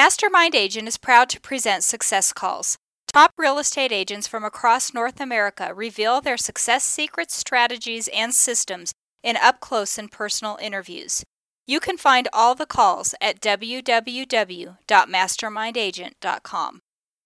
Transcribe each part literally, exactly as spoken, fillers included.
Mastermind Agent is proud to present Success Calls. Top real estate agents from across North America reveal their success secrets, strategies, and systems in up-close and personal interviews. You can find all the calls at w w w dot mastermind agent dot com.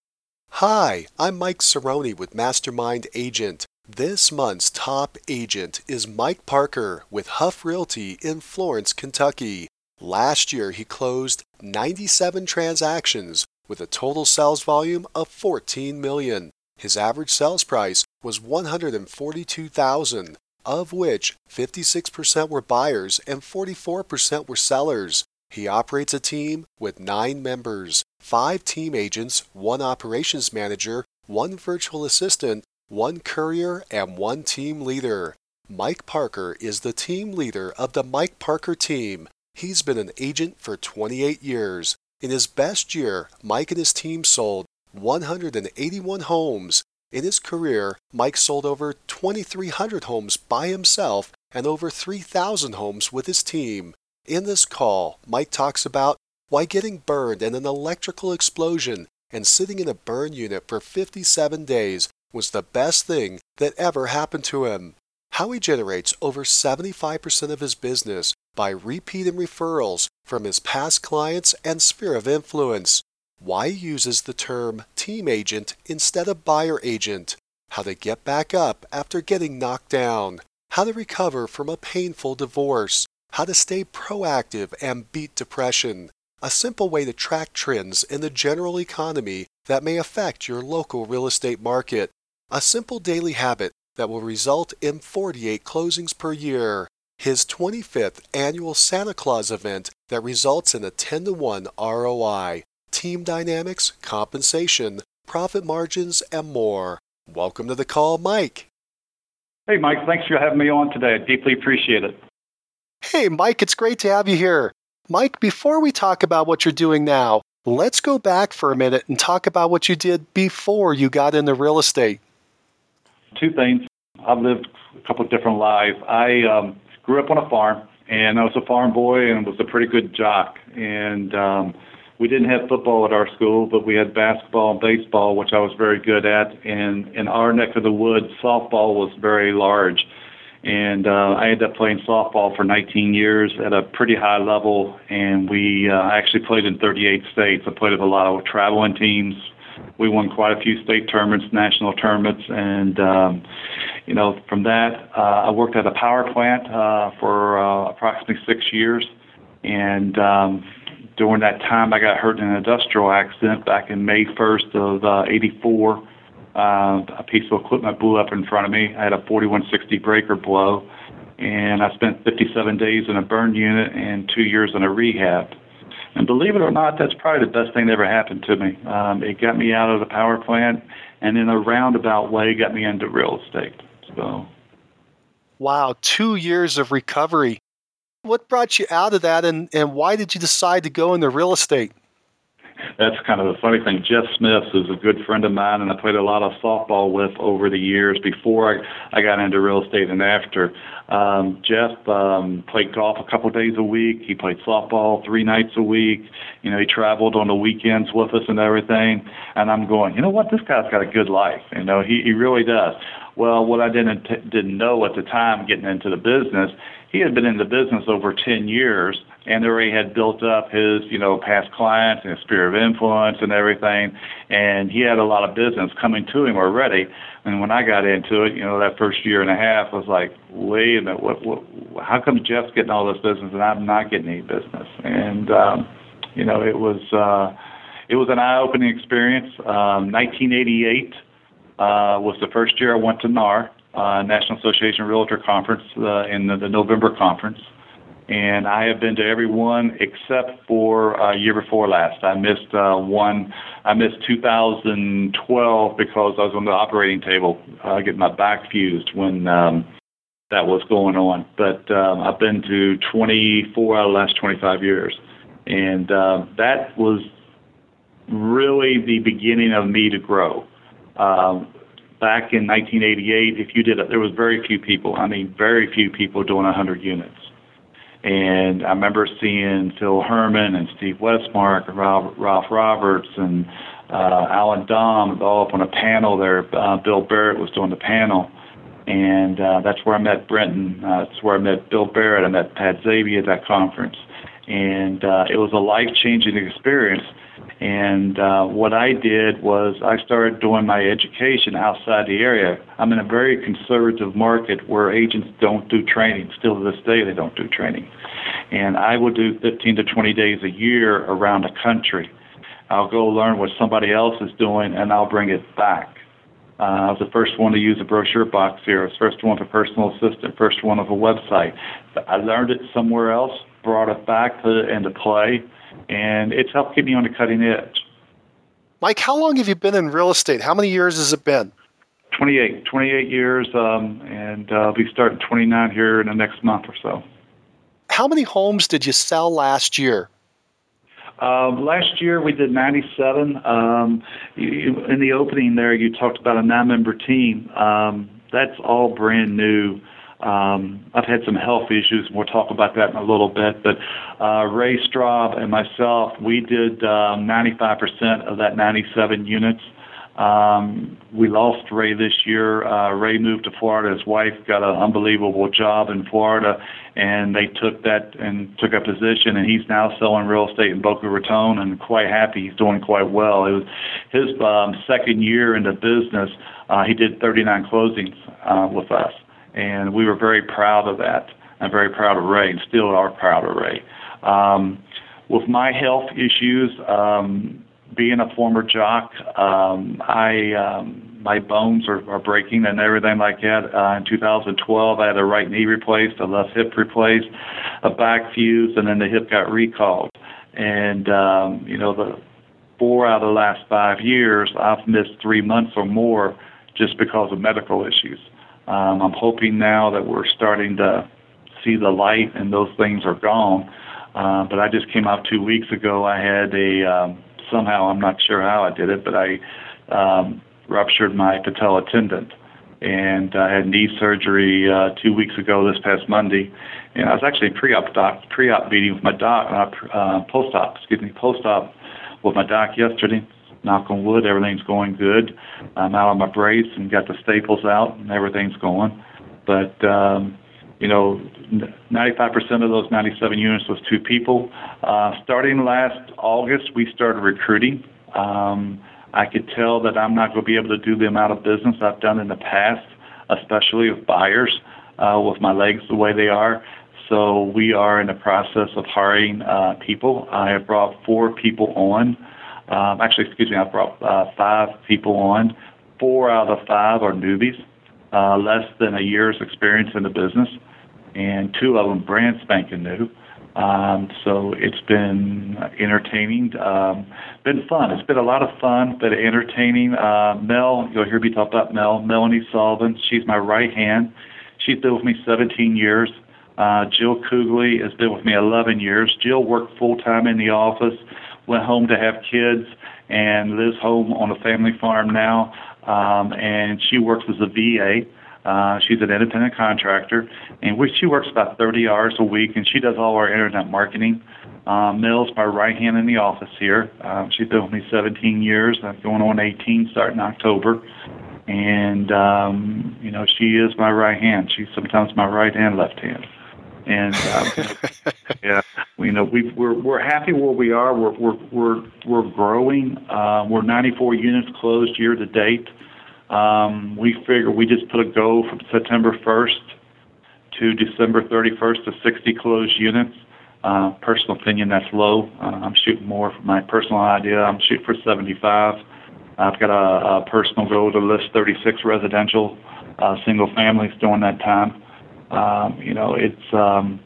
Hi, I'm Mike Cerrone with Mastermind Agent. This month's top agent is Mike Parker with Huff Realty in Florence, Kentucky. Last year, he closed ninety-seven transactions with a total sales volume of fourteen million dollars. His average sales price was one hundred forty-two thousand dollars, of which fifty-six percent were buyers and forty-four percent were sellers. He operates a team with nine members, five team agents, one operations manager, one virtual assistant, one courier, and one team leader. Mike Parker is the team leader of the Mike Parker team. He's been an agent for twenty-eight years. In his best year, Mike and his team sold one hundred eighty-one homes. In his career, Mike sold over twenty-three hundred homes by himself and over three thousand homes with his team. In this call, Mike talks about why getting burned in an electrical explosion and sitting in a burn unit for fifty-seven days was the best thing that ever happened to him, how he generates over seventy-five percent of his business by repeat and referrals from his past clients and sphere of influence, why he uses the term team agent instead of buyer agent, how to get back up after getting knocked down, how to recover from a painful divorce, how to stay proactive and beat depression, a simple way to track trends in the general economy that may affect your local real estate market, a simple daily habit that will result in forty-eight closings per year, his twenty-fifth annual Santa Claus event that results in a ten to one R O I, team dynamics, compensation, profit margins, and more. Welcome to the call, Mike. Hey, Mike. Thanks for having me on today. I deeply appreciate it. Hey, Mike. It's great to have you here. Mike, before we talk about what you're doing now, let's go back for a minute and talk about what you did before you got into real estate. Two things. I've lived a couple of different lives. I um, grew up on a farm, and I was a farm boy and was a pretty good jock. And um, we didn't have football at our school, but we had basketball and baseball, which I was very good at. And in our neck of the woods, softball was very large. And uh, I ended up playing softball for nineteen years at a pretty high level, and we uh, actually played in thirty-eight states. I played with a lot of traveling teams. We won quite a few state tournaments, national tournaments, and um, you know, from that, uh, I worked at a power plant uh, for uh, approximately six years, and um, during that time, I got hurt in an industrial accident back in May first of uh, eighty-four. Uh, a piece of equipment blew up in front of me. I had a forty-one sixty breaker blow, and I spent fifty-seven days in a burn unit and two years in a rehab. And believe it or not, that's probably the best thing that ever happened to me. Um, it got me out of the power plant, and in a roundabout way, got me into real estate. So, wow, two years of recovery. What brought you out of that, and, and why did you decide to go into real estate? That's kind of the funny thing. Jeff Smith is a good friend of mine, and I played a lot of softball with over the years before I, I got into real estate and after. Um, Jeff um, played golf a couple of days a week. He played softball three nights a week. You know, he traveled on the weekends with us and everything. And I'm going, you know what? This guy's got a good life. You know, he, he really does. Well, what I didn't didn't know at the time getting into the business, he had been in the business over ten years and already had built up his, you know, past clients and his sphere of influence and everything. And he had a lot of business coming to him already. And when I got into it, you know, that first year and a half, I was like, wait a minute, what, what, how come Jeff's getting all this business and I'm not getting any business? And, um, you know, it was, uh, it was an eye-opening experience. Um, nineteen eighty-eight uh, was the first year I went to N A R, uh, National Association of Realtor Conference, uh, in the, the November conference. And I have been to every one except for uh, year before last. I missed uh, one. I missed two thousand twelve because I was on the operating table uh, getting my back fused when um, that was going on. But um, I've been to twenty-four out of the last twenty-five years. And uh, that was really the beginning of me to grow. Um, back in nineteen eighty-eight, if you did it, there was very few people. I mean, very few people doing one hundred units. And I remember seeing Phil Herman and Steve Westmark and Ralph, Ralph Roberts and uh, Alan Dom all up on a panel there. Uh, Bill Barrett was doing the panel. And uh, that's where I met Brenton. Uh, that's where I met Bill Barrett. I met Pat Zabie at that conference. And uh, it was a life-changing experience. And uh, what I did was I started doing my education outside the area. I'm in a very conservative market where agents don't do training. Still to this day, they don't do training. And I would do fifteen to twenty days a year around the country. I'll go learn what somebody else is doing, and I'll bring it back. Uh, I was the first one to use a brochure box here. I was the first one for personal assistant, first one of a website. I learned it somewhere else, brought it back to, into play, and it's helped keep me on the cutting edge. Mike, how long have you been in real estate? How many years has it been? twenty-eight, twenty-eight years, um, and uh, I'll be starting twenty-nine here in the next month or so. How many homes did you sell last year? Um, last year we did ninety-seven. Um, you, in the opening there, you talked about a nine-member team. Um, that's all brand new. Um, I've had some health issues, and we'll talk about that in a little bit. But uh, Ray Straub and myself, we did um, ninety-five percent of that ninety-seven units. Um, we lost Ray this year. Uh, Ray moved to Florida. His wife got an unbelievable job in Florida, and they took that and took a position, and he's now selling real estate in Boca Raton and quite happy. He's doing quite well. It was his um, second year in the business. Uh, he did thirty-nine closings uh, with us, and we were very proud of that. I'm very proud of Ray, and still are proud of Ray. Um, with my health issues, um, being a former jock, um, I um, my bones are, are breaking and everything like that. Uh, in two thousand twelve, I had a right knee replaced, a left hip replaced, a back fused, and then the hip got recalled. And um, you know, the four out of the last five years, I've missed three months or more just because of medical issues. Um, I'm hoping now that we're starting to see the light and those things are gone. Uh, but I just came out two weeks ago. I had a um, somehow, I'm not sure how I did it, but I um, ruptured my patella tendon. And I had knee surgery uh, two weeks ago this past Monday. And I was actually pre-op doc, pre-op meeting with my doc, uh, uh, post-op, excuse me, post-op with my doc yesterday. Knock on wood, everything's going good. I'm out on my brace and got the staples out, and everything's going. But, um, you know, ninety-five percent of those ninety-seven units was two people. Uh, starting last August, we started recruiting. Um, I could tell that I'm not going to be able to do the amount of business I've done in the past, especially with buyers, uh, with my legs the way they are. So we are in the process of hiring uh, people. I have brought four people on. Um, actually, excuse me, I brought uh, five people on. Four out of the five are newbies, uh, less than a year's experience in the business, and two of them brand spanking new. Um, so it's been entertaining, um, been fun. It's been a lot of fun, but entertaining. Uh, Mel, you'll hear me talk about Mel, Melanie Sullivan. She's my right hand. She's been with me seventeen years. Uh, Jill Kugley has been with me eleven years. Jill worked full-time in the office, went home to have kids, and lives home on a family farm now. Um, and she works as a V A. Uh, she's an independent contractor, and we, she works about thirty hours a week, and she does all our internet marketing. Um, Mills, my right hand in the office here. Um, she's been with me seventeen years, uh, going on eighteen, starting October. And, um, you know, she is my right hand. She's sometimes my right and left hand. And um, yeah, you know, we we're we're happy where we are. We're we're we're we're growing. Uh, we're ninety-four units closed year to date. Um, we figure we just put a goal from September first to December thirty-first to sixty closed units. Uh, personal opinion, that's low. Uh, I'm shooting more for my personal idea. I'm shooting for seventy-five. I've got a, a personal goal to list thirty-six residential uh, single families during that time. Um, you know, it's um,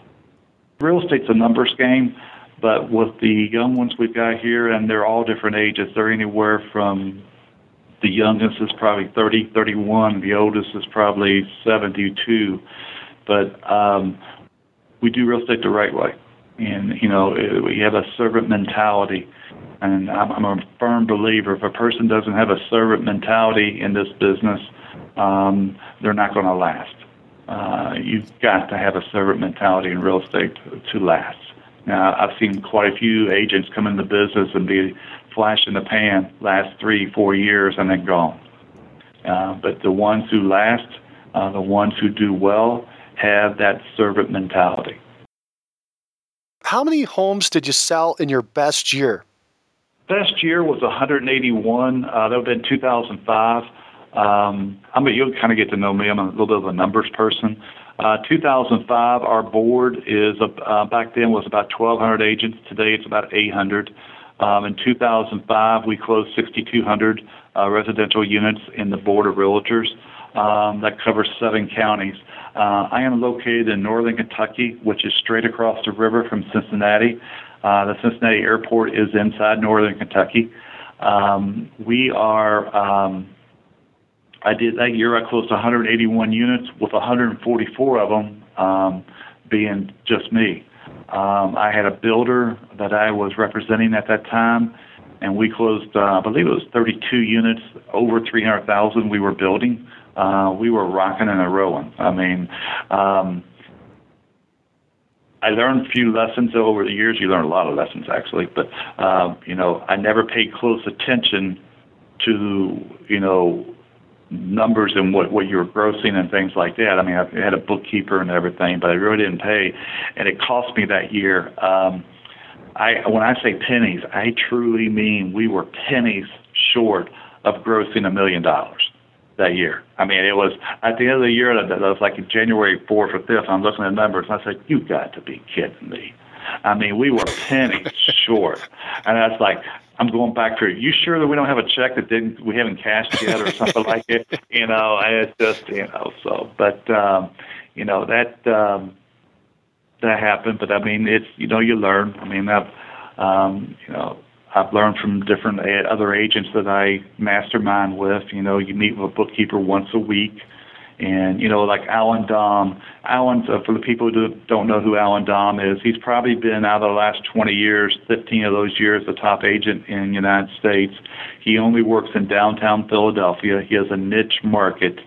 real estate's a numbers game, but with the young ones we've got here, and they're all different ages. They're anywhere from the youngest is probably thirty, thirty-one. The oldest is probably seventy-two. But um, we do real estate the right way, and you know, it, we have a servant mentality. And I'm, I'm a firm believer if a person doesn't have a servant mentality in this business, um, they're not going to last. uh, you've got to have a servant mentality in real estate to, to last. Now, I've seen quite a few agents come into business and be flash in the pan last three, four years and then gone. Uh, but the ones who last, uh, the ones who do well, have that servant mentality. How many homes did you sell in your best year? Best year was one hundred eighty-one. Uh, that would have been two thousand five. Um, I mean, you'll kind of get to know me. I'm a little bit of a numbers person. Uh, two thousand five, our board is uh, back then was about twelve hundred agents. Today it's about eight hundred. Um, in two thousand five, we closed six thousand two hundred uh, residential units in the Board of Realtors. Um, that covers seven counties. Uh, I am located in northern Kentucky, which is straight across the river from Cincinnati. Uh, the Cincinnati airport is inside northern Kentucky. Um, we are, um, I did that year, I closed one hundred eighty-one units with one hundred forty-four of them um, being just me. Um, I had a builder that I was representing at that time, and we closed, uh, I believe it was thirty-two units, over three hundred thousand we were building. Uh, we were rocking and a-rolling. I mean, um, I learned a few lessons over the years. You learn a lot of lessons, actually. But, uh, you know, I never paid close attention to, you know, numbers and what, what you were grossing and things like that. I mean, I had a bookkeeper and everything, but I really didn't pay. And it cost me that year. Um, I when I say pennies, I truly mean we were pennies short of grossing a million dollars that year. I mean, it was at the end of the year, that was like January fourth or fifth, I'm looking at numbers, and I said, you got to be kidding me. I mean, we were pennies short. And I was like, I'm going back through, you sure that we don't have a check that didn't we haven't cashed yet or something like it? You know, and it's just, you know, so, but, um, you know, that, um, that happened. But, I mean, it's, you know, you learn. I mean, I've, um, you know, I've learned from different other agents that I mastermind with. You know, you meet with a bookkeeper once a week. And, you know, like Alan Dom. Alan's, uh, for the people who don't know who Alan Dom is, he's probably been, out of the last twenty years, fifteen of those years, the top agent in the United States. He only works in downtown Philadelphia. He has a niche market.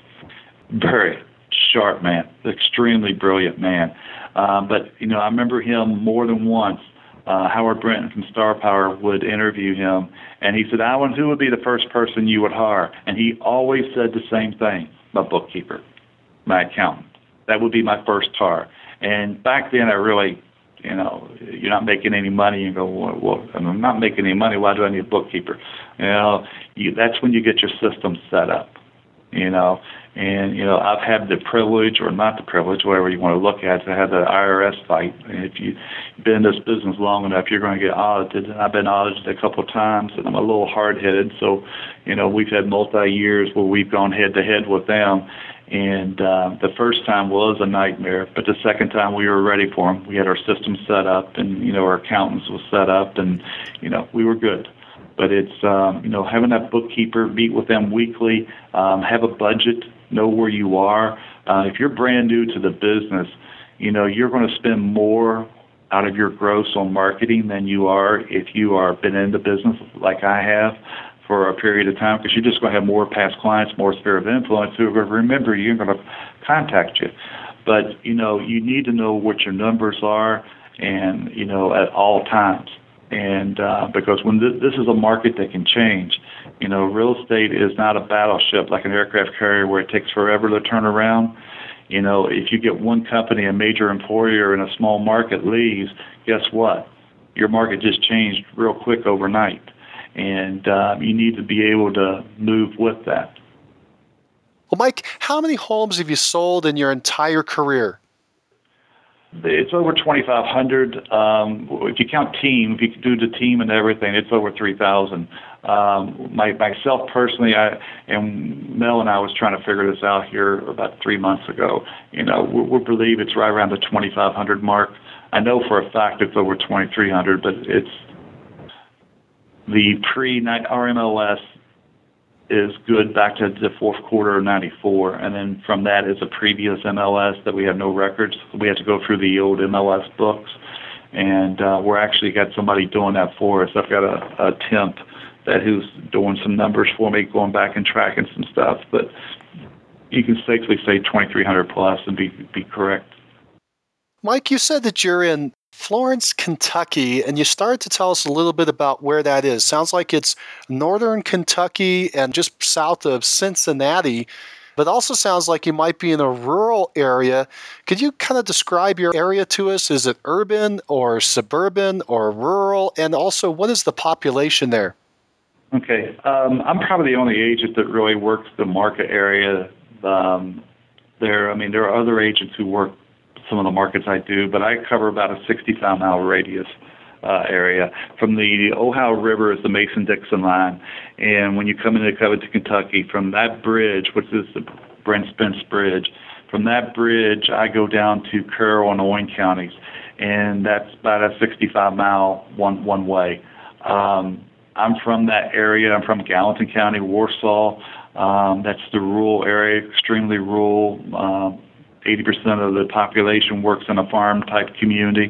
Very sharp man, extremely brilliant man. Um, but, you know, I remember him more than once. Uh, Howard Brenton from Star Power would interview him, and he said, Alan, who would be the first person you would hire? And he always said the same thing, my bookkeeper, my accountant. That would be my first hire. And back then, I really, you know, you're not making any money. You go, well, well I'm not making any money. Why do I need a bookkeeper? You know, you, that's when you get your system set up, you know. And, you know, I've had the privilege, or not the privilege, whatever you want to look at, to have the I R S fight. And if you've been in this business long enough, you're going to get audited. And I've been audited a couple of times, and I'm a little hard-headed. So, you know, we've had multi-years where we've gone head-to-head with them. And uh, the first time was a nightmare, but the second time we were ready for them. We had our system set up, and, you know, our accountants was set up, and, you know, we were good. But it's, um, you know, having that bookkeeper, meet with them weekly, um, have a budget, know where you are. Uh, if you're brand new to the business, you know, you're going to spend more out of your gross on marketing than you are if you are been in the business like I have for a period of time, because you're just going to have more past clients, more sphere of influence who are going to remember you and going to contact you. But, you know, you need to know what your numbers are, and, you know, at all times. And uh, because when th- this is a market that can change, you know, real estate is not a battleship like an aircraft carrier where it takes forever to turn around. You know, if you get one company, a major employer in a small market leaves, guess what? Your market just changed real quick overnight. And uh, you need to be able to move with that. Well, Mike, how many homes have you sold in your entire career? It's over twenty-five hundred. Um, if you count team, if you do the team and everything, it's over three thousand. Um, my, myself personally, I and Mel and I was trying to figure this out here about three months ago. You know, we, we believe it's right around the twenty-five hundred mark. I know for a fact it's over twenty-three hundred, but it's the pre-R M L S is good back to the fourth quarter of ninety-four, and then from that is a previous M L S that we have no records. We have to go through the old M L S books, and uh, we're actually got somebody doing that for us. I've got a, a temp that who's doing some numbers for me, going back and tracking some stuff. But you can safely say twenty-three hundred plus and be be correct. Mike, you said that you're in Florence, Kentucky, and you started to tell us a little bit about where that is. Sounds like it's northern Kentucky and just south of Cincinnati, but also sounds like you might be in a rural area. Could you kind of describe your area to us? Is it urban or suburban or rural? And also, what is the population there? Okay. Um, I'm probably the only agent that really works the market area. Um, there, I mean, there are other agents who work some of the markets I do, but I cover about a sixty-five mile radius uh, area. From the Ohio River is the Mason-Dixon line, and when you come into Covington, Kentucky, from that bridge, which is the Brent Spence Bridge, from that bridge I go down to Carroll and Owen counties, and that's about a sixty-five mile one one way. Um, I'm from that area. I'm from Gallatin County, Warsaw. Um, that's the rural area, extremely rural. Um, eighty percent of the population works in a farm-type community.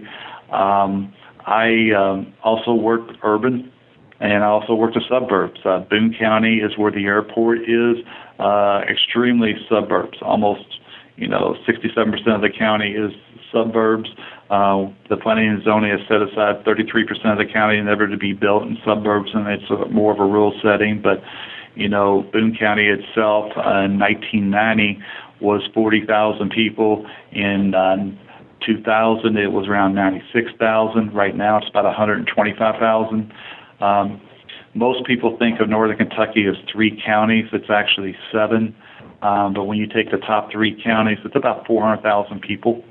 Um, I um, also work urban, and I also work the suburbs. Uh, Boone County is where the airport is, uh, extremely suburbs. Almost, you know, sixty-seven percent of the county is suburbs. Uh, the planning and zoning has set aside thirty-three percent of the county never to be built in suburbs, and it's a, more of a rural setting. But, you know, Boone County itself uh, in nineteen ninety was forty thousand people. In uh, two thousand, it was around ninety-six thousand. Right now, it's about one hundred twenty-five thousand. Um, most people think of Northern Kentucky as three counties. It's actually seven. Um, but when you take the top three counties, it's about four hundred thousand people.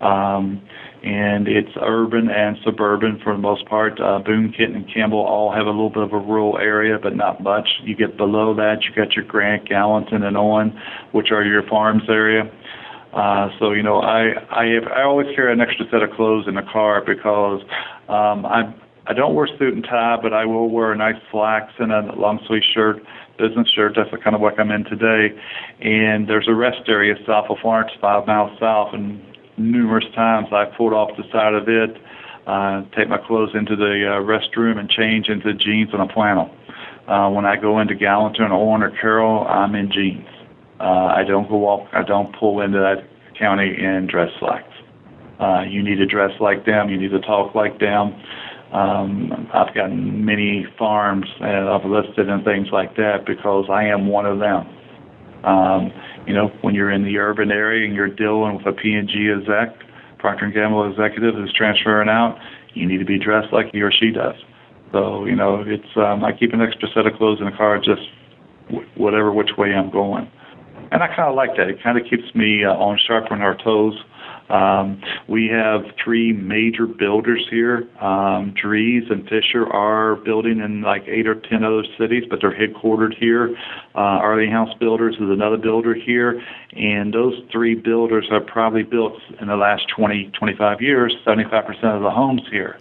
Um, and it's urban and suburban for the most part. Uh, Boone, Kenton, and Campbell all have a little bit of a rural area, but not much. You get below that, you got your Grant, Gallatin, and Owen, which are your farms area. Uh, so, you know, I I, have, I always carry an extra set of clothes in the car because um, I I don't wear suit and tie, but I will wear a nice slacks and a long sleeve shirt, business shirt. That's the kind of what I'm in today. And there's a rest area south of Florence, five miles south, and numerous times I've pulled off the side of it, uh, take my clothes into the uh, restroom and change into jeans and a flannel. Uh, when I go into Gallatin or Owen or Carroll, I'm in jeans. Uh, I don't go walk, I don't pull into that county in dress slacks. Uh, you need to dress like them. You need to talk like them. Um, I've got many farms and I've listed and things like that because I am one of them. Um, you know, when you're in the urban area and you're dealing with a P and G exec, Procter and Gamble executive who's transferring out, you need to be dressed like he or she does. So, you know, it's um, I keep an extra set of clothes in the car just w- whatever which way I'm going. And I kind of like that. It kind of keeps me uh, on sharp on our toes. Um, we have three major builders here. Um, Dries and Fisher are building in like eight or ten other cities, but they're headquartered here. Uh, Arlene House Builders is another builder here. And those three builders have probably built in the last twenty, twenty-five years, seventy-five percent of the homes here.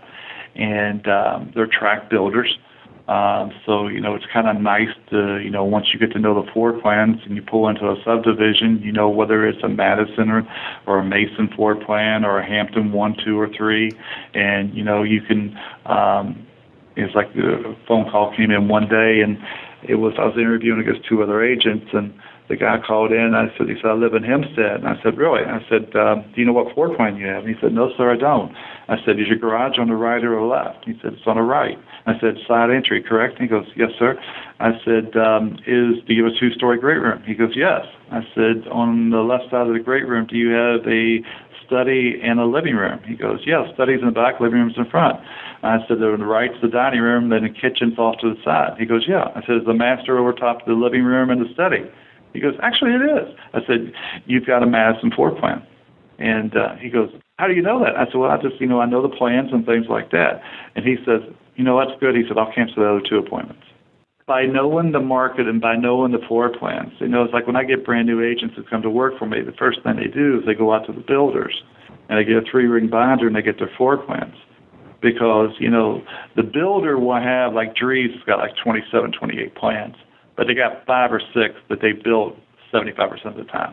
And um, they're tract builders. Um, so, you know, it's kind of nice to, you know, once you get to know the floor plans and you pull into a subdivision, you know, whether it's a Madison or, or a Mason floor plan or a Hampton one, two, or three. And, you know, you can, um, it's like the phone call came in one day and it was, I was interviewing against two other agents and the guy called in. I said, he said, I live in Hempstead. And I said, really? I said, um, do you know what floor plan you have? And he said, no, sir, I don't. I said, is your garage on the right or the left? He said, it's on the right. I said, side entry, correct? And he goes, yes, sir. I said, um, is do you have a two-story great room? He goes, yes. I said, on the left side of the great room, do you have a study and a living room? He goes, yes, study's in the back, living room's in front. I said, on the right's the dining room, then the kitchen's off to the side. He goes, yeah. I said, is the master over top of the living room and the study? He goes, actually, it is. I said, you've got a Madison floor plan. And uh, he goes, how do you know that? I said, well, I just, you know, I know the plans and things like that. And he says, you know, that's good. He said, I'll cancel the other two appointments. By knowing the market and by knowing the floor plans, you know, it's like when I get brand new agents that come to work for me, the first thing they do is they go out to the builders and they get a three-ring binder and they get their floor plans. Because, you know, the builder will have, like Dries has got like twenty-seven, twenty-eight plans. But they got five or six that they built seventy-five percent of the time.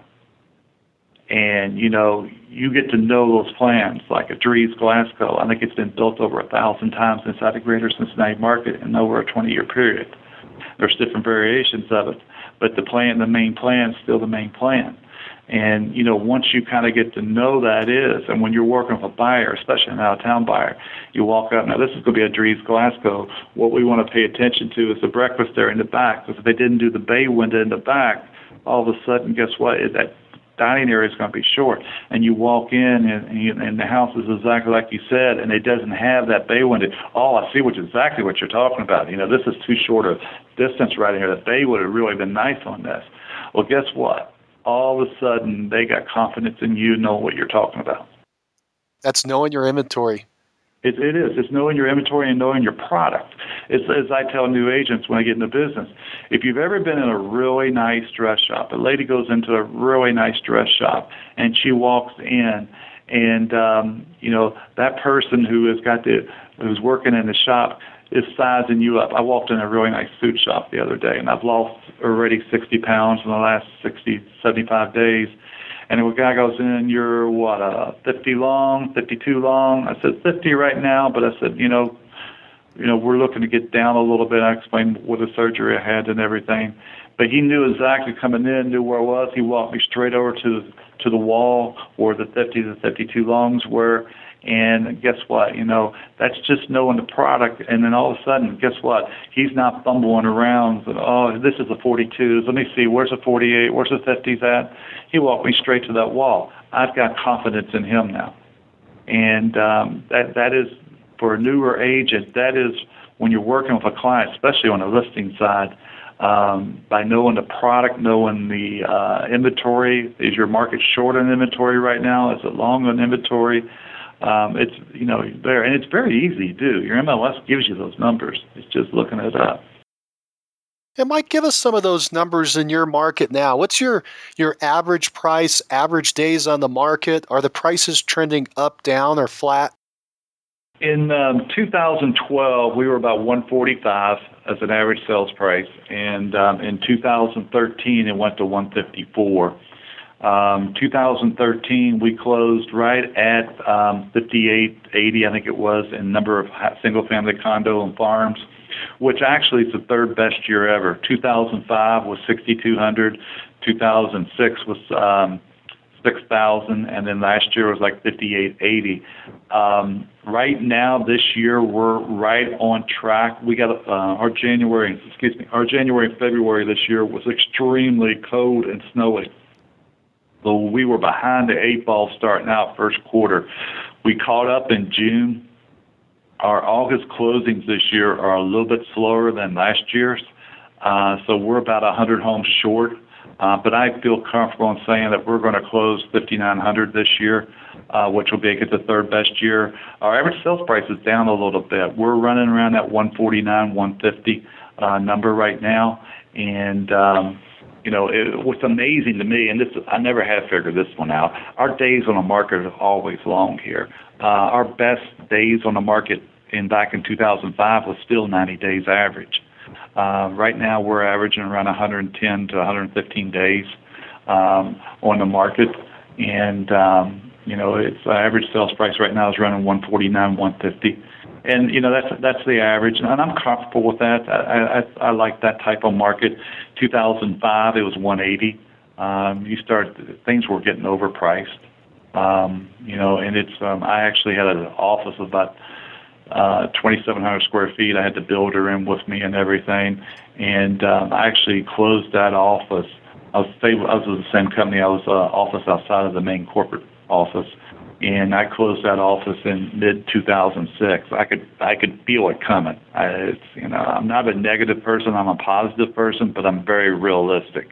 And, you know, you get to know those plans, like a Dries Glasgow. I think it's been built over a thousand times inside the greater Cincinnati market in over a twenty-year period. There's different variations of it, but the plan, the main plan is still the main plan. And, you know, once you kind of get to know that is, and when you're working with a buyer, especially an out-of-town buyer, you walk up, now this is going to be a Dries Glasgow. What we want to pay attention to is the breakfast area in the back, because if they didn't do the bay window in the back, all of a sudden, guess what? That dining area is going to be short. And you walk in, and, and, you, and the house is exactly like you said, and it doesn't have that bay window. Oh, I see what exactly what you're talking about. You know, this is too short a distance right here. The bay would have really been nice on this. Well, guess what? All of a sudden, they got confidence in you, know what you're talking about. That's knowing your inventory. It, it is. It's knowing your inventory and knowing your product. It's, as I tell new agents when I get into business, if you've ever been in a really nice dress shop, a lady goes into a really nice dress shop, and she walks in, and um, you know that person who has got the who's working in the shop is sizing you up. I walked in a really nice suit shop the other day, and I've lost already sixty pounds in the last sixty, seventy-five days. And a guy goes in, you're what, uh, fifty long, fifty-two long? I said, fifty right now, but I said, you know, you know, we're looking to get down a little bit. I explained what the surgery I had and everything. But he knew exactly coming in, knew where I was. He walked me straight over to to the wall where the fifty to fifty-two longs were. And guess what? You know, that's just knowing the product. And then all of a sudden, guess what? He's not fumbling around. And, oh, this is a forty-two. Let me see. Where's the forty-eight? Where's the fifties at? He walked me straight to that wall. I've got confidence in him now. And um, that that is, for a newer agent, that is when you're working with a client, especially on the listing side, um, by knowing the product, knowing the uh, inventory. Is your market short on inventory right now? Is it long on inventory? Um, it's, you know, there, and it's very easy to do. Your M L S gives you those numbers. It's just looking it up. And Mike, give us some of those numbers in your market now. What's your, your average price, average days on the market? Are the prices trending up, down, or flat? In um, two thousand twelve, we were about one forty-five as an average sales price. And um, in two thousand thirteen, it went to one fifty-four. Um, two thousand thirteen, we closed right at um, fifty-eight eighty, I think it was, in number of single-family condo and farms, which actually is the third best year ever. two thousand five was sixty-two hundred, two thousand six was um, six thousand, and then last year was like fifty-eight eighty. Um, right now, this year, we're right on track. We got uh, our January, excuse me, our January and February this year was extremely cold and snowy. So we were behind the eight ball starting out first quarter. We caught up in June. Our August closings this year are a little bit slower than last year's. Uh, so we're about one hundred homes short. Uh, but I feel comfortable in saying that we're going to close fifty-nine hundred this year, uh, which will make it the third best year. Our average sales price is down a little bit. We're running around that one forty-nine, one fifty uh, number right now. And, um, You know, it, what's amazing to me, and this I never have figured this one out, our days on the market are always long here. Uh, our best days on the market in back in two thousand five was still ninety days average. Uh, right now, we're averaging around one hundred ten to one hundred fifteen days um, on the market, and um, you know, its uh, average sales price right now is running one forty-nine, one fifty. And, you know, that's that's the average, and I'm comfortable with that. I, I, I like that type of market. two thousand five, it was one eighty. Um, you start, things were getting overpriced. Um, you know, and it's, um, I actually had an office of about uh, twenty-seven hundred square feet. I had the builder in with me and everything, and um, I actually closed that office. I was, I was with the same company. I was uh, office outside of the main corporate office. And I closed that office in mid two thousand six. I could I could feel it coming. I, it's, you know, I'm not a negative person. I'm a positive person, but I'm very realistic.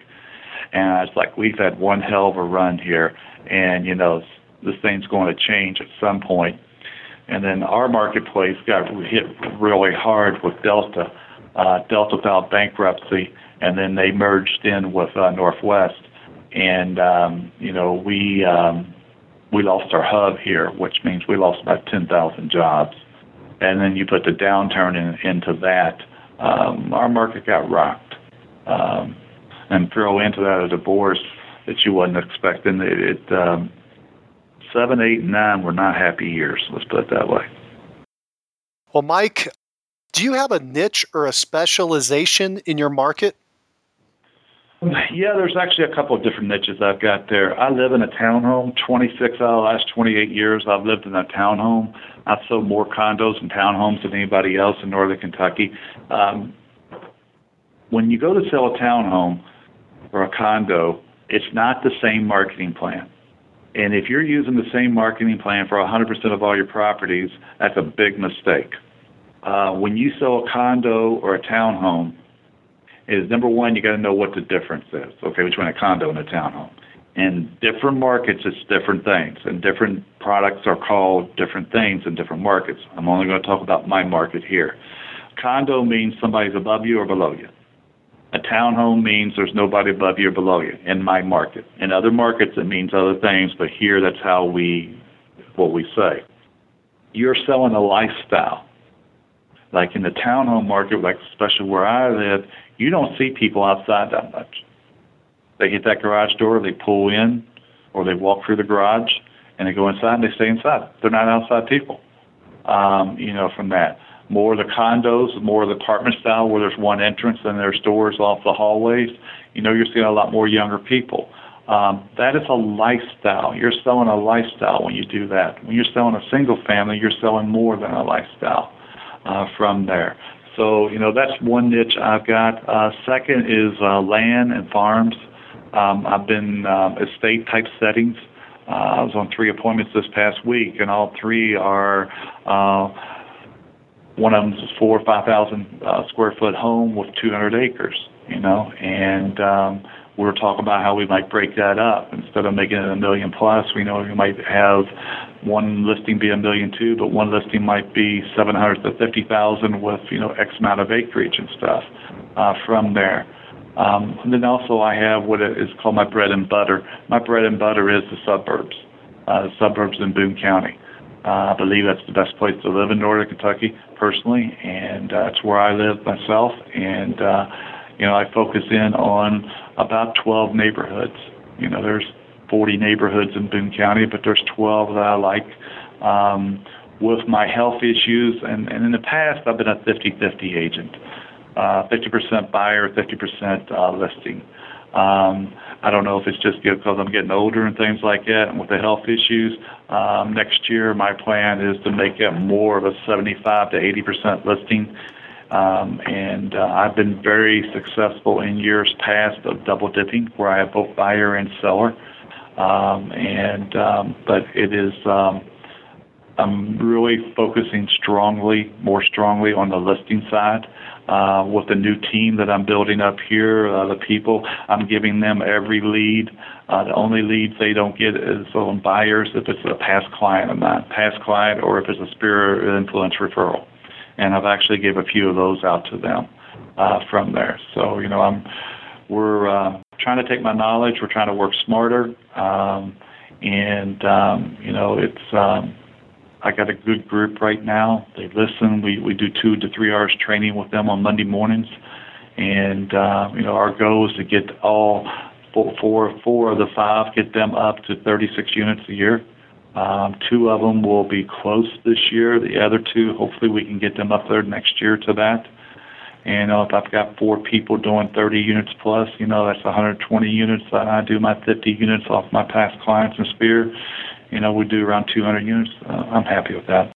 And it's like we've had one hell of a run here, and you know this thing's going to change at some point. And then our marketplace got hit really hard with Delta. Uh, Delta filed bankruptcy, and then they merged in with uh, Northwest. And um, you know we. Um, We lost our hub here, which means we lost about ten thousand jobs. And then you put the downturn in, into that, um, our market got rocked. Um, and throw into that a divorce that you wasn't expecting. It, it um, seven, eight, and nine were not happy years. Let's put it that way. Well, Mike, Do you have a niche or a specialization in your market? Yeah, there's actually a couple of different niches I've got there. I live in a townhome. twenty-six out of the last twenty-eight years I've lived in a townhome. I've sold more condos and townhomes than anybody else in northern Kentucky. Um, when you go to sell a townhome or a condo, it's not the same marketing plan. And if you're using the same marketing plan for one hundred percent of all your properties, that's a big mistake. Uh, when you sell a condo or a townhome, is number one, you got to know what the difference is, okay, between a condo and a townhome. In different markets, it's different things, and different products are called different things in different markets. I'm only going to talk about my market here. Condo means somebody's above you or below you. A townhome means there's nobody above you or below you in my market. In other markets, it means other things, but here that's how we, what we say. You're selling a lifestyle. Like in the townhome market, like especially where I live, you don't see people outside that much. They hit that garage door, they pull in, or they walk through the garage, and they go inside and they stay inside. They're not outside people, um, you know, from that. More of the condos, more of the apartment style where there's one entrance and there's doors off the hallways, you know, you're seeing a lot more younger people. Um, that is a lifestyle. You're selling a lifestyle when you do that. When you're selling a single family, you're selling more than a lifestyle uh, from there. So, you know, that's one niche I've got. Uh, second is uh, land and farms. Um, I've been um, estate-type settings. Uh, I was on three appointments this past week, and all three are, uh, one of them is a four or five thousand uh, square foot home with two hundred acres, you know, and um, we're talking about how we might break that up. Instead of making it a million plus, we know we might have one listing be a million two, but one listing might be seven hundred to fifty thousand with, you know, X amount of acreage and stuff uh, from there. Um, and then also I have what is called my bread and butter. My bread and butter is the suburbs, uh, the suburbs in Boone County. Uh, I believe that's the best place to live in northern Kentucky, personally, and uh, that's where I live myself. And, uh, you know, I focus in on about twelve neighborhoods. You know, there's forty neighborhoods in Boone County, but there's twelve that I like. Um, with my health issues, and, and in the past, I've been a fifty-fifty agent. Uh, fifty percent buyer, fifty percent uh, listing. Um, I don't know if it's just because I'm getting older and things like that, and with the health issues. Um, next year, my plan is to make it more of a seventy-five to eighty percent listing. Um, and uh, I've been very successful in years past of double dipping, where I have both buyer and seller. Um, and um, but it is. Um, I'm really focusing strongly, more strongly on the listing side. Uh, with the new team that I'm building up here, uh, the people, I'm giving them every lead. Uh, the only leads they don't get is on buyers if it's a past client of mine, past client, or if it's a Sphere of Influence referral. And I've actually gave a few of those out to them uh, from there. So, you know, I'm we're uh, trying to take my knowledge. We're trying to work smarter. Um, and, um, you know, it's... Um, I got a good group right now. They listen. We we do two to three hours training with them on Monday mornings, and uh, you know our goal is to get all four, four, four of the five, get them up to thirty-six units a year. Um, two of them will be close this year. The other two, hopefully, we can get them up there next year to that. And uh, if I've got four people doing thirty units plus, you know that's one hundred twenty units. And I do my fifty units off my past clients in Sphere. You know, we do around two hundred units. Uh, I'm happy with that.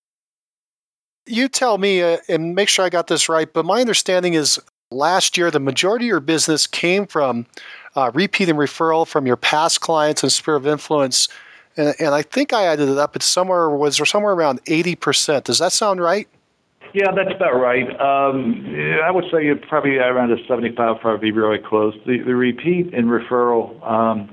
You tell me, uh, and make sure I got this right, but my understanding is last year the majority of your business came from uh, repeat and referral from your past clients and Sphere of Influence, and, and I think I added it up. It's somewhere was there somewhere around eighty percent. Does that sound right? Yeah, that's about right. Um, I would say probably around a seventy-five, probably really close. The, the repeat and referral. Um,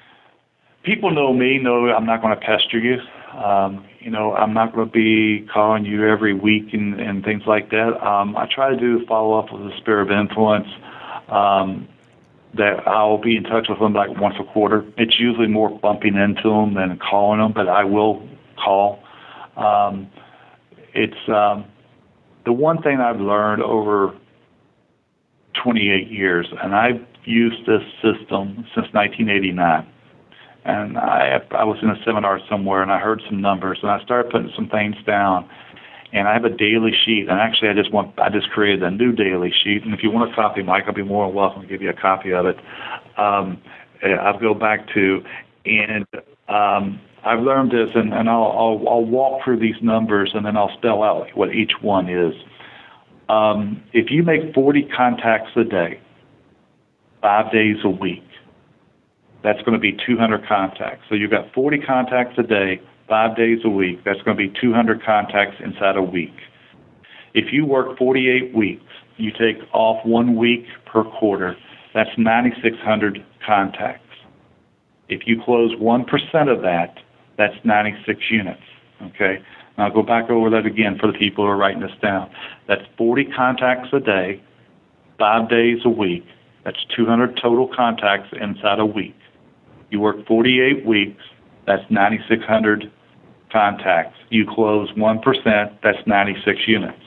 People know me, know I'm not going to pester you. Um, you know, I'm not going to be calling you every week and, and things like that. Um, I try to do follow-up with the Sphere of Influence. Um, that I'll be in touch with them like once a quarter. It's usually more bumping into them than calling them, but I will call. Um, it's um, the one thing I've learned over twenty-eight years, and I've used this system since nineteen eighty-nine. And I I was in a seminar somewhere, and I heard some numbers, and I started putting some things down. And I have a daily sheet. And actually, I just want I just created a new daily sheet. And if you want a copy, Mike, I'll be more than welcome to give you a copy of it. Um, I'll go back to, and um, I've learned this, and, and I'll, I'll I'll walk through these numbers, and then I'll spell out what each one is. Um, if you make forty contacts a day, five days a week, that's going to be two hundred contacts. So you've got forty contacts a day, five days a week. That's going to be two hundred contacts inside a week. If you work forty-eight weeks, you take off one week per quarter, that's nine thousand six hundred contacts. If you close one percent of that, that's ninety-six units, okay? Now I'll go back over that again for the people who are writing this down. That's forty contacts a day, five days a week. That's two hundred total contacts inside a week. You work forty-eight weeks, that's nine thousand six hundred contacts. You close one percent, that's ninety-six units,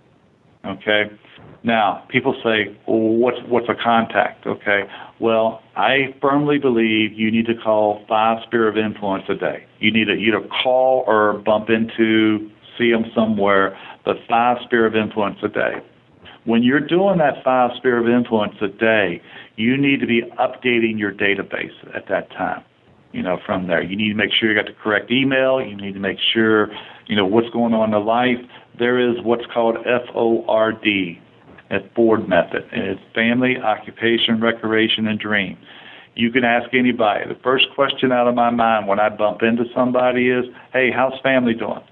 okay? Now, people say, well, what's, what's a contact, okay? Well, I firmly believe you need to call five sphere of influence a day. You need to either call or bump into, see them somewhere, but five sphere of influence a day. When you're doing that five sphere of influence a day, you need to be updating your database at that time. You know, from there, you need to make sure you got the correct email. You need to make sure, you know, what's going on in life. There is what's called F O R D, that's Ford method, and it's family, occupation, recreation, and dream. You can ask anybody. The first question out of my mind when I bump into somebody is, hey, how's family doing?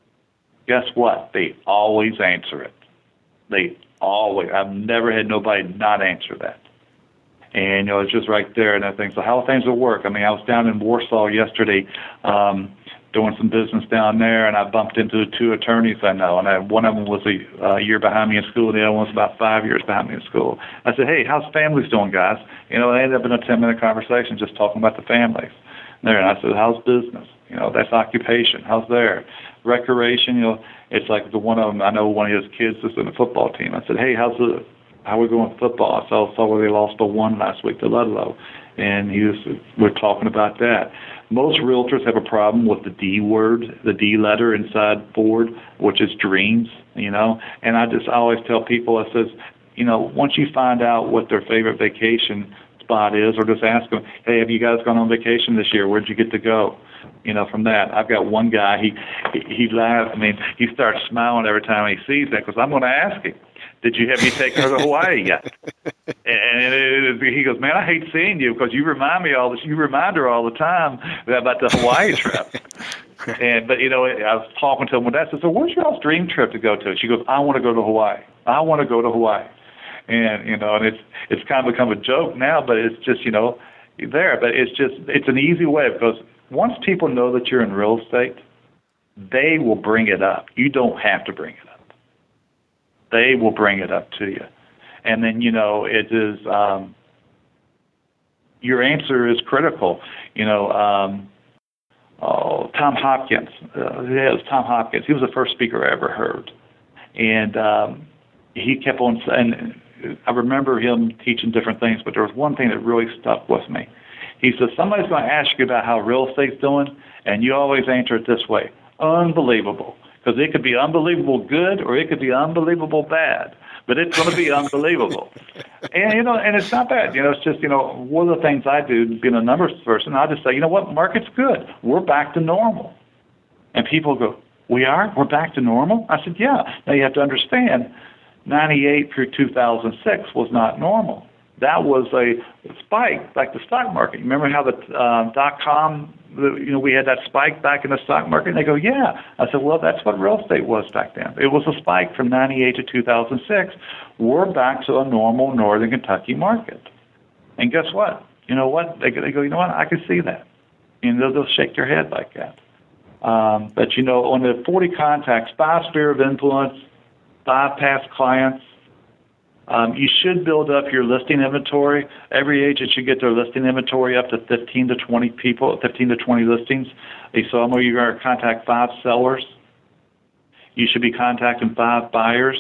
Guess what? They always answer it. They always. I've never had nobody not answer that. And, you know, it's just right there. And I think, so how are things at work? I mean, I was down in Warsaw yesterday um, doing some business down there, and I bumped into two attorneys I know. And I, one of them was a uh, year behind me in school, and the other one was about five years behind me in school. I said, hey, how's families doing, guys? You know, they ended up in a ten-minute conversation just talking about the families. There, and I said, how's business? You know, that's occupation. How's there? Recreation, you know, it's like the one of them, I know one of his kids is in the football team. I said, hey, how's the how we going with football? I saw, saw where they lost by one last week to Ludlow, and he was, we're talking about that. Most realtors have a problem with the D word, the D letter inside Ford, which is dreams, you know. And I just I always tell people, I says, you know, once you find out what their favorite vacation spot is, or just ask them, hey, have you guys gone on vacation this year? Where'd you get to go? You know, from that, I've got one guy, he he, he laughs. I mean, he starts smiling every time he sees that, because I'm going to ask him, did you have you taken her to Hawaii yet? And it, it, he goes, man, I hate seeing you because you remind me all this. You remind her all the time about the Hawaii trip. And but you know, I was talking to him with that. I said, so where's your dream trip to go to? She goes, I want to go to Hawaii. I want to go to Hawaii. And you know, and it's it's kind of become a joke now, but it's just, you know, there. But it's just it's an easy way, because once people know that you're in real estate, they will bring it up. You don't have to bring it up. They will bring it up to you. And then, you know, it is, um, your answer is critical. You know, um, oh, Tom Hopkins, uh, yeah, it was Tom Hopkins. He was the first speaker I ever heard. And um, he kept on saying, I remember him teaching different things, but there was one thing that really stuck with me. He said, somebody's going to ask you about how real estate's doing, and you always answer it this way, unbelievable. Because it could be unbelievable good or it could be unbelievable bad, but it's going to be unbelievable. And, you know, and it's not bad. You know, it's just, you know, one of the things I do, being a numbers person, I just say, you know what, market's good. We're back to normal. And people go, we are? We're back to normal? I said, yeah. Now you have to understand, ninety-eight through two thousand six was not normal. That was a spike, like the stock market. You remember how the uh, dot-com, the, you know, we had that spike back in the stock market? And they go, yeah. I said, well, that's what real estate was back then. It was a spike from ninety-eight to two thousand six. We're back to a normal Northern Kentucky market. And guess what? You know what? They, they go, you know what? I can see that. And they'll, they'll shake their head like that. Um, but, you know, on the forty contacts, five sphere of influence, five past clients, Um, you should build up your listing inventory. Every agent should get their listing inventory up to fifteen to twenty people, fifteen to twenty listings. So I'm going to contact five sellers. You should be contacting five buyers.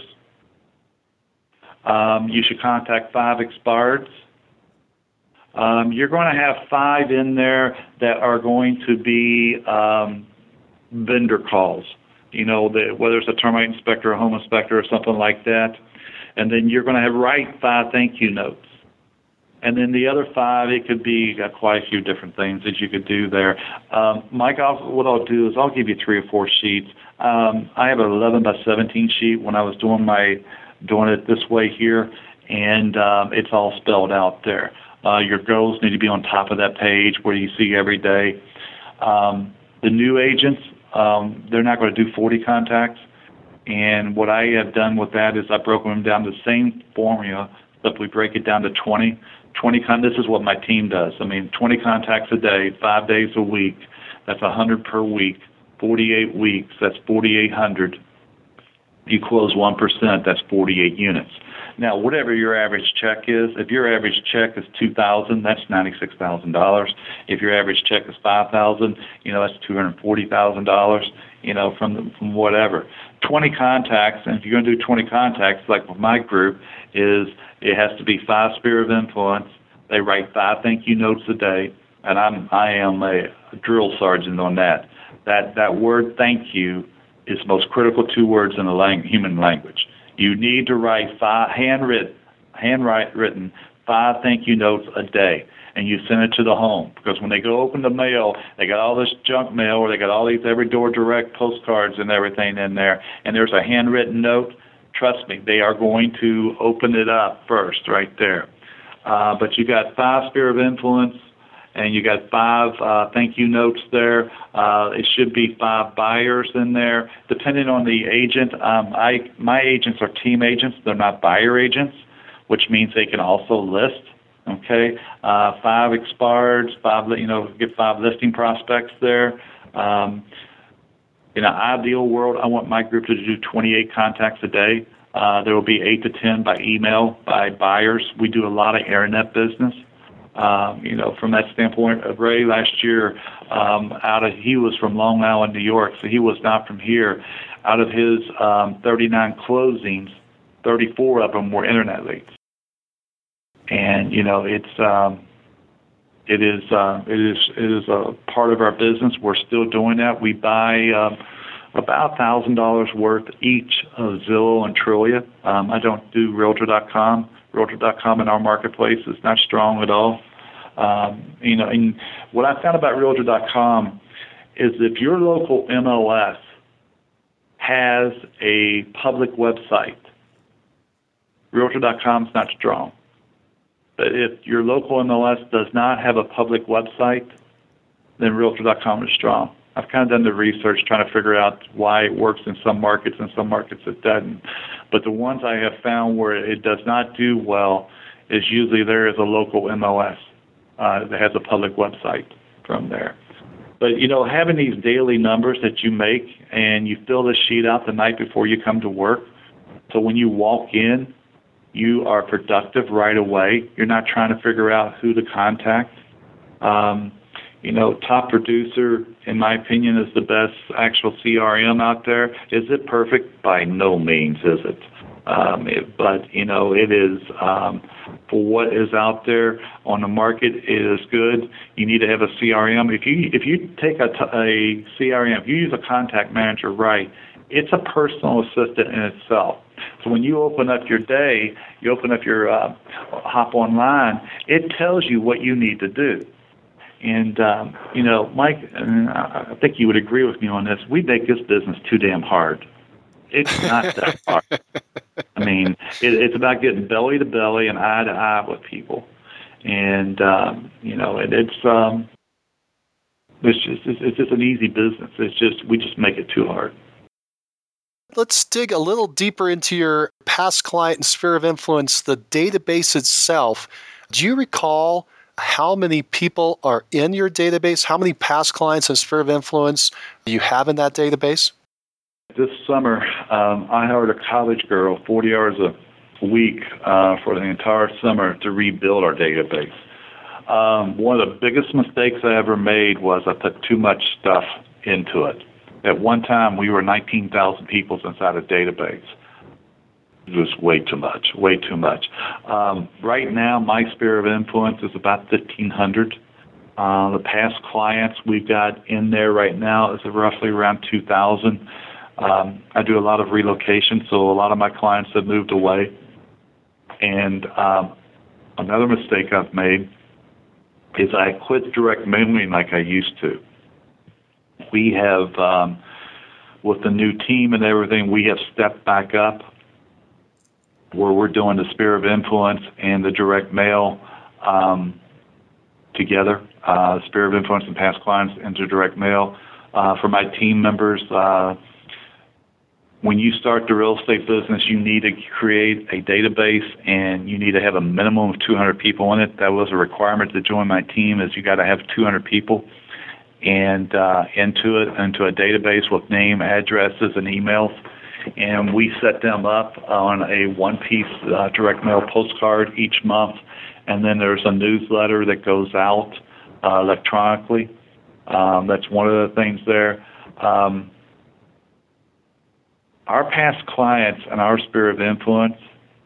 Um, you should contact five expireds. Um, you're going to have five in there that are going to be um, vendor calls. you know, the, whether it's a termite inspector, a home inspector, or something like that. And then you're going to have write five thank you notes. And then the other five, it could be uh, quite a few different things that you could do there. Um, Mike, I'll, what I'll do is I'll give you three or four sheets. Um, I have an eleven by seventeen sheet when I was doing my doing it this way here, and um, it's all spelled out there. Uh, your goals need to be on top of that page where you see every day. Um, the new agents, um, they're not going to do forty contacts. And what I have done with that is I've broken them down to the same formula, but we break it down to twenty. twenty con- this is what my team does. I mean, twenty contacts a day, five days a week. That's one hundred per week. forty-eight weeks, that's forty-eight hundred. You close one percent, that's forty-eight units. Now, whatever your average check is, if your average check is two thousand dollars, that's ninety-six thousand dollars. If your average check is five thousand dollars, you know, that's two hundred forty thousand dollars, you know, from, the, from whatever. twenty contacts, and if you're going to do twenty contacts, like with my group, is it has to be five sphere of influence. They write five thank you notes a day, and I'm I am a drill sergeant on that. That that word thank you is the most critical two words in the lang- human language. You need to write five handwritten, handwritten five thank you notes a day, and you send it to the home, because when they go open the mail, they got all this junk mail, or they got all these every door direct postcards and everything in there, and there's a handwritten note. Trust me, they are going to open it up first, right there. Uh, but you got five sphere of influence, and you got five uh, thank you notes there. Uh, it should be five buyers in there, depending on the agent. Um, I my agents are team agents; they're not buyer agents, which means they can also list. Okay, uh, five expired, five you know get five listing prospects there. Um, in an ideal world, I want my group to do twenty-eight contacts a day. Uh, there will be eight to ten by email by buyers. We do a lot of internet business. Um, you know, from that standpoint, Ray last year, um, out of he was from Long Island, New York, so he was not from here. Out of his um, thirty-nine closings, thirty-four of them were internet leads. And you know, it's um, it is uh, it is it is a part of our business. We're still doing that. We buy um, about a thousand dollars worth each of Zillow and Trillia. Um, I don't do Realtor dot com. Realtor dot com in our marketplace is not strong at all. Um, you know, and what I found about Realtor dot com is if your local M L S has a public website, Realtor dot com is not strong. But if your local M L S does not have a public website, then Realtor dot com is strong. I've kind of done the research trying to figure out why it works in some markets and some markets it doesn't. But the ones I have found where it does not do well is usually there is a local M L S uh, that has a public website from there. But, you know, having these daily numbers that you make and you fill the sheet out the night before you come to work, so when you walk in, you are productive right away. You're not trying to figure out who to contact. Um, You know, Top Producer, in my opinion, is the best actual C R M out there. Is it perfect? By no means is it. Um, it but, you know, it is, um, for what is out there on the market, it is good. You need to have a C R M. If you if you take a, a C R M, if you use a contact manager right, it's a personal assistant in itself. So when you open up your day, you open up your uh, hop online, it tells you what you need to do. And, um, you know, Mike, and I think you would agree with me on this, we make this business too damn hard. It's not that hard. I mean, it, it's about getting belly to belly and eye to eye with people. And, um, you know, it, it's um, it's just it's, it's just an easy business. It's just, we just make it too hard. Let's dig a little deeper into your past client and sphere of influence, the database itself. Do you recall how many people are in your database? How many past clients and sphere of influence do you have in that database? This summer, um, I hired a college girl forty hours a week uh, for the entire summer to rebuild our database. Um, one of the biggest mistakes I ever made was I put too much stuff into it. At one time, we were nineteen thousand people inside a database. It was way too much, way too much. Um, right now, my sphere of influence is about fifteen hundred. Uh, the past clients we've got in there right now is roughly around two thousand. Um, I do a lot of relocation, so a lot of my clients have moved away. And um, another mistake I've made is I quit direct mailing like I used to. We have, um, with the new team and everything, we have stepped back up where we're doing the Sphere of Influence and the direct mail um, together, uh, Sphere of Influence and past clients into direct mail. Uh, for my team members, uh, when you start the real estate business, you need to create a database, and you need to have a minimum of two hundred people in it. That was a requirement to join my team, is you got to have two hundred people and uh, into it, into a database with name, addresses, and emails. And we set them up on a one-piece uh, direct mail postcard each month, and then there's a newsletter that goes out uh, electronically. Um, that's one of the things there. Um, Our past clients and our Sphere of Influence,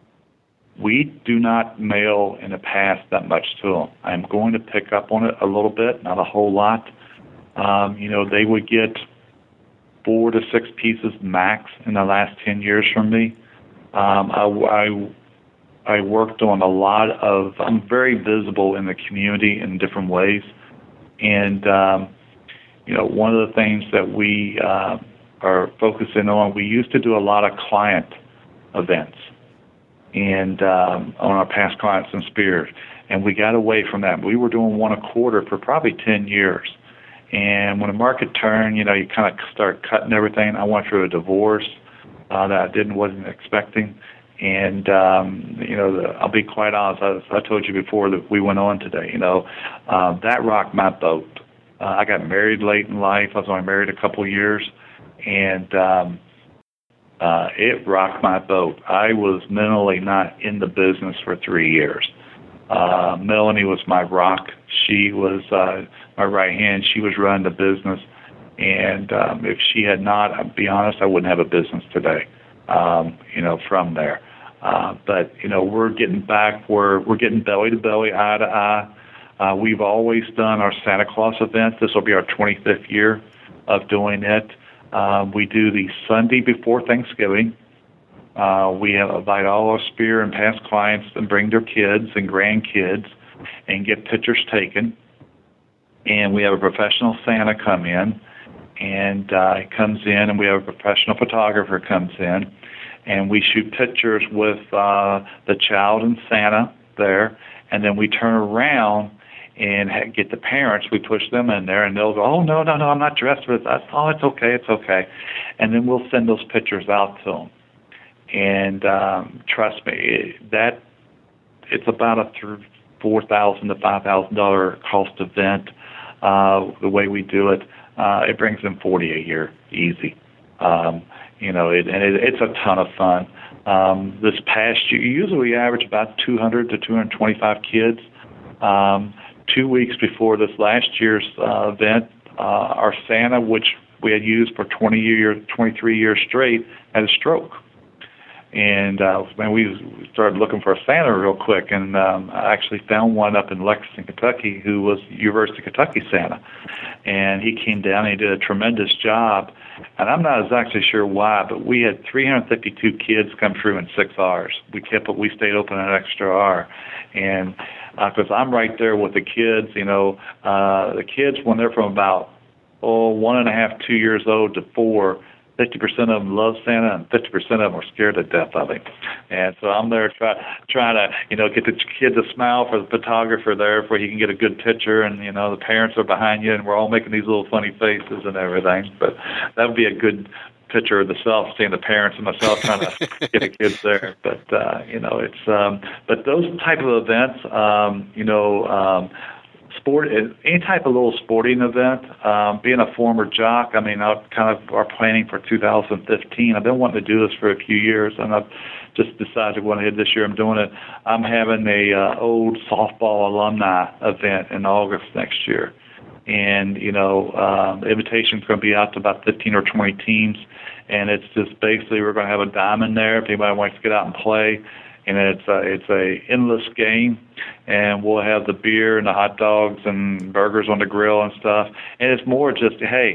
we do not mail in the past that much to them. I'm going to pick up on it a little bit, not a whole lot. Um, you know, they would get four to six pieces max in the last ten years from me. Um, I, I, I worked on a lot of, I'm very visible in the community in different ways. And, um, you know, one of the things that we uh, are focusing on, we used to do a lot of client events and um, on our past clients and Spheres, and we got away from that. We were doing one a quarter for probably ten years. And when the market turned, you know, you kind of start cutting everything. I went through a divorce uh, that I didn't wasn't expecting. And, um, you know, the, I'll be quite honest, I, I told you before that we went on today, you know, um, that rocked my boat. Uh, I got married late in life. I was only married a couple of years. And um, uh, it rocked my boat. I was mentally not in the business for three years. Uh, Melanie was my rock. She was uh, my right hand. She was running the business. And um, if she had not, I'll be honest, I wouldn't have a business today, um, you know, from there. Uh, but, you know, we're getting back. We're, we're getting belly to belly, eye to eye. Uh, we've always done our Santa Claus event. This will be our twenty-fifth year of doing it. Uh, we do the Sunday before Thanksgiving. Uh, we have invite all our Sphere and past clients and bring their kids and grandkids and get pictures taken. And we have a professional Santa come in, and uh, he comes in, and we have a professional photographer comes in, and we shoot pictures with uh, the child and Santa there, and then we turn around and get the parents. We push them in there, and they'll go, oh, no, no, no, I'm not dressed for this. Oh, it's okay, it's okay. And then we'll send those pictures out to them. And um, trust me, it, that it's about a four thousand dollars to five thousand dollars cost event, uh, the way we do it. Uh, it brings in forty a year, easy. Um, you know, it, and it, it's a ton of fun. Um, this past year, usually we average about two hundred to two hundred twenty-five kids. Um, two weeks before this last year's uh, event, uh, our Santa, which we had used for twenty years, twenty-three years straight, had a stroke. And uh, man, we started looking for a Santa real quick, and um, I actually found one up in Lexington, Kentucky, who was University of Kentucky Santa. And he came down and he did a tremendous job. And I'm not exactly sure why, but we had three hundred fifty-two kids come through in six hours. We kept we stayed open an extra hour, and because uh, I'm right there with the kids, you know, uh, the kids when they're from about oh one and a half, two years old to four. fifty percent of them love Santa, and fifty percent of them are scared to death of him. And so I'm there try, trying to, you know, get the kid to smile for the photographer there where he can get a good picture, and, you know, the parents are behind you, and we're all making these little funny faces and everything. But that would be a good picture of the self, seeing the parents and myself trying to get the kids there. But, uh, you know, it's, um, but those type of events, um, you know, um, sport, any type of little sporting event, um, being a former jock, I mean, I kind of are planning for two thousand fifteen. I've been wanting to do this for a few years, and I've just decided to go ahead this year. I'm doing it. I'm having a uh, old softball alumni event in August next year. And, you know, um, the invitation's going to be out to about fifteen or twenty teams, and it's just basically we're going to have a diamond there if anybody wants to get out and play. And it's a, it's a endless game, and we'll have the beer and the hot dogs and burgers on the grill and stuff. And it's more just, hey,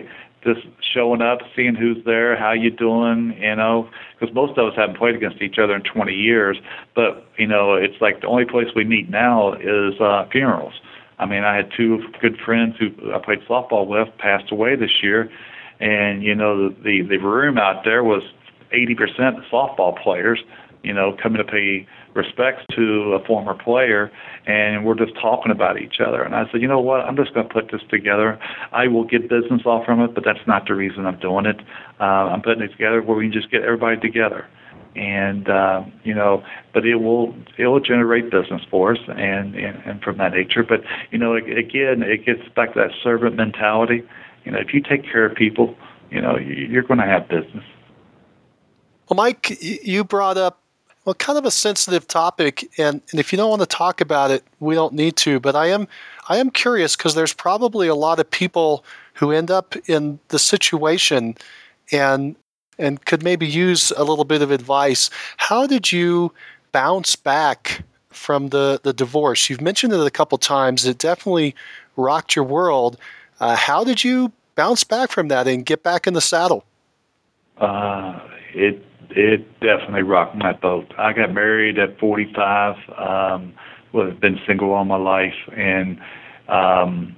just showing up, seeing who's there, how you doing, you know, because most of us haven't played against each other in twenty years. But, you know, it's like the only place we meet now is uh, funerals. I mean, I had two good friends who I played softball with passed away this year. And, you know, the, the, the room out there was eighty percent softball players, you know, coming to pay respects to a former player, and we're just talking about each other. And I said, you know what, I'm just going to put this together. I will get business off from it, but that's not the reason I'm doing it. Uh, I'm putting it together where we can just get everybody together. And, uh, you know, but it will it will generate business for us and, and, and from that nature. But, you know, again, it gets back to that servant mentality. You know, if you take care of people, you know, you're going to have business. Well, Mike, you brought up, well, kind of a sensitive topic, and, and if you don't want to talk about it, we don't need to, but I am I am curious because there's probably a lot of people who end up in the situation and and could maybe use a little bit of advice. How did you bounce back from the, the divorce? You've mentioned it a couple times. It definitely rocked your world. Uh, how did you bounce back from that and get back in the saddle? Uh, it It definitely rocked my boat. I got married at forty-five. Um, well, I've been single all my life, and um,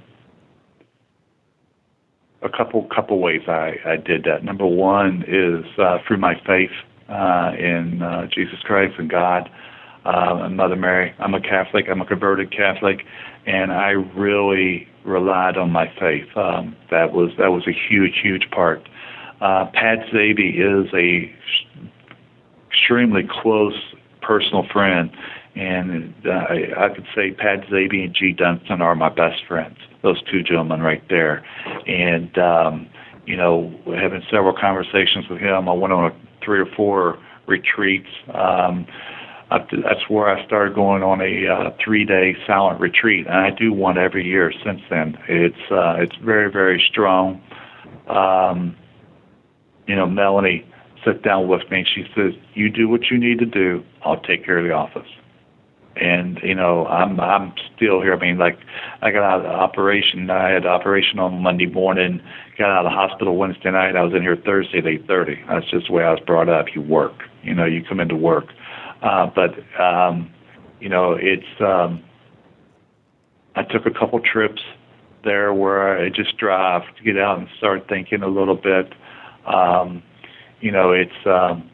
a couple couple ways I, I did that. Number one is uh, through my faith uh, in uh, Jesus Christ and God uh, and Mother Mary. I'm a Catholic. I'm a converted Catholic, and I really relied on my faith. Um, that was that was a huge, huge part. Uh, Pat Zabie is a extremely close personal friend, and uh, I, I could say Pat Zabie and G. Dunston are my best friends, those two gentlemen right there. And, um, you know, having several conversations with him, I went on a, three or four retreats. Um, I, that's where I started going on a uh, three-day silent retreat, and I do one every year since then. It's uh, it's very, very strong. Um, you know, Melanie sat down with me and she says, you do what you need to do, I'll take care of the office. And, you know, I'm I'm still here. I mean, like, I got out of the operation. I had an operation on Monday morning, got out of the hospital Wednesday night. I was in here Thursday at eight thirty. That's just the way I was brought up. You work. You know, you come into work. Uh, but, um, you know, it's, um, I took a couple trips there where I just drive to get out and start thinking a little bit. Um, you know, it's, um,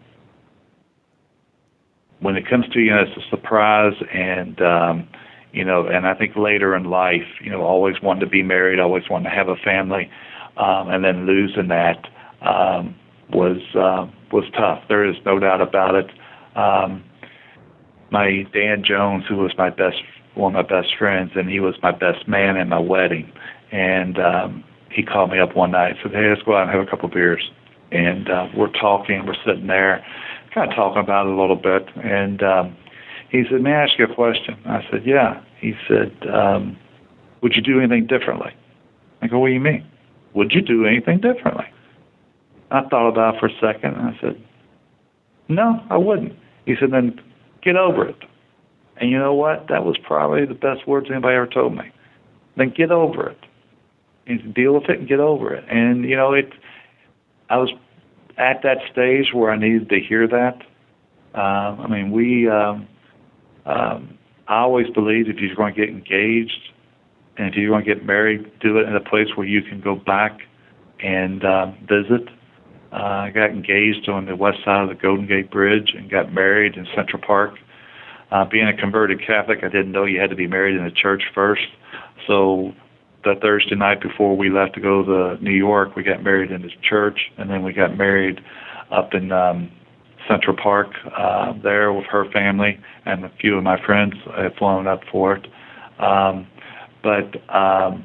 when it comes to, you know, it's a surprise, and, um, you know, and I think later in life, you know, always wanted to be married, always wanted to have a family, um, and then losing that, um, was, uh, was tough. There is no doubt about it. Um, my Dan Jones, who was my best, one of my best friends, and he was my best man at my wedding. And, um, he called me up one night and said, hey, let's go out and have a couple of beers. And uh, we're talking, we're sitting there, kind of talking about it a little bit. And um, he said, may I ask you a question? I said, yeah. He said, um, would you do anything differently? I go, what do you mean? Would you do anything differently? I thought about it for a second, and I said, no, I wouldn't. He said, then get over it. And you know what? That was probably the best words anybody ever told me. Then get over it. And deal with it and get over it. And, you know, it. I was at that stage where I needed to hear that. Um, I mean, we, um, um, I always believed if you're going to get engaged and if you're going to get married, do it in a place where you can go back and uh, visit. Uh, I got engaged on the west side of the Golden Gate Bridge and got married in Central Park. Uh, being a converted Catholic, I didn't know you had to be married in the church first. So the Thursday night before we left to go to New York, we got married in this church, and then we got married up in um, Central Park uh, there with her family, and a few of my friends had flown up for it. Um, but um,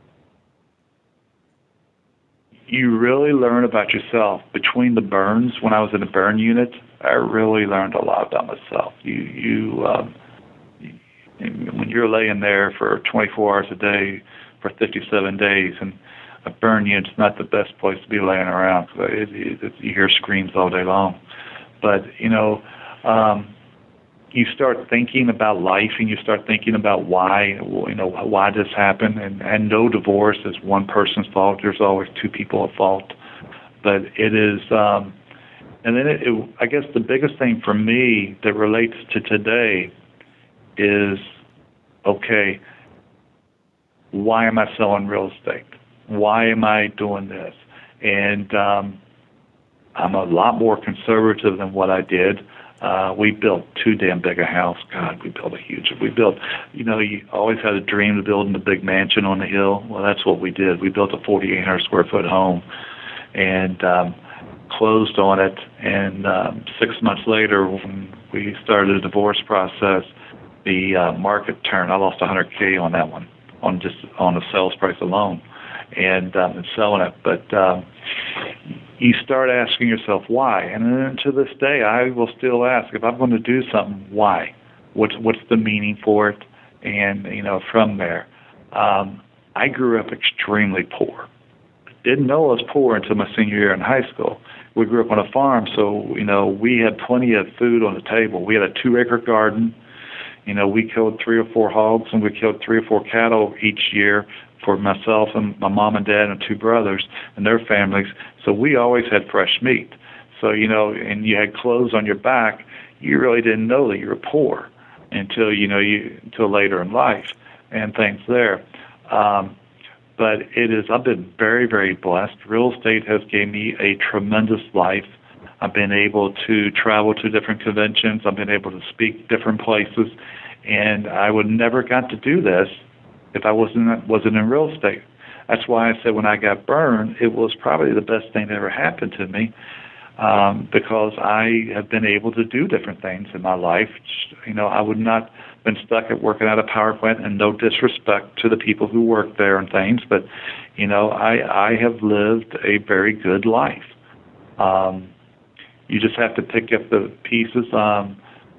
you really learn about yourself. Between the burns, when I was in the burn unit, I really learned a lot about myself. You, you, um, you when you're laying there for twenty-four hours a day, for fifty-seven days, and a burn unit's not the best place to be laying around. It, it, it, you hear screams all day long. But, you know, um, you start thinking about life, and you start thinking about why, you know, why this happened. And, and no divorce is one person's fault. There's always two people at fault. But it is, um, and then it, it, I guess the biggest thing for me that relates to today is, okay, why am I selling real estate? Why am I doing this? And um, I'm a lot more conservative than what I did. Uh, we built too damn big a house. God, we built a huge, we built, you know, you always had a dream of building a big mansion on the hill. Well, that's what we did. We built a forty-eight hundred square foot home and um, closed on it. And um, six months later, when we started the divorce process, the uh, market turned. I lost one hundred K on that one, on just on the sales price alone, and, um, and selling it. But um, you start asking yourself why, and then to this day, I will still ask, if I'm going to do something, why? What's what's the meaning for it? And you know, from there, um, I grew up extremely poor. Didn't know I was poor until my senior year in high school. We grew up on a farm, so you know we had plenty of food on the table. We had a two-acre garden. You know, we killed three or four hogs, and we killed three or four cattle each year for myself and my mom and dad and two brothers and their families. So we always had fresh meat. So, you know, and you had clothes on your back, you really didn't know that you were poor until, you know, you until later in life and things there. Um, but it is, I've been very, very blessed. Real estate has given me a tremendous life. I've been able to travel to different conventions. I've been able to speak different places. And I would never got to do this if I wasn't wasn't in real estate. That's why I said when I got burned, it was probably the best thing that ever happened to me, um, because I have been able to do different things in my life. You know, I would not have been stuck at working at a power plant, and no disrespect to the people who work there and things, but, you know, I, I have lived a very good life. Um, you just have to pick up the pieces. Um,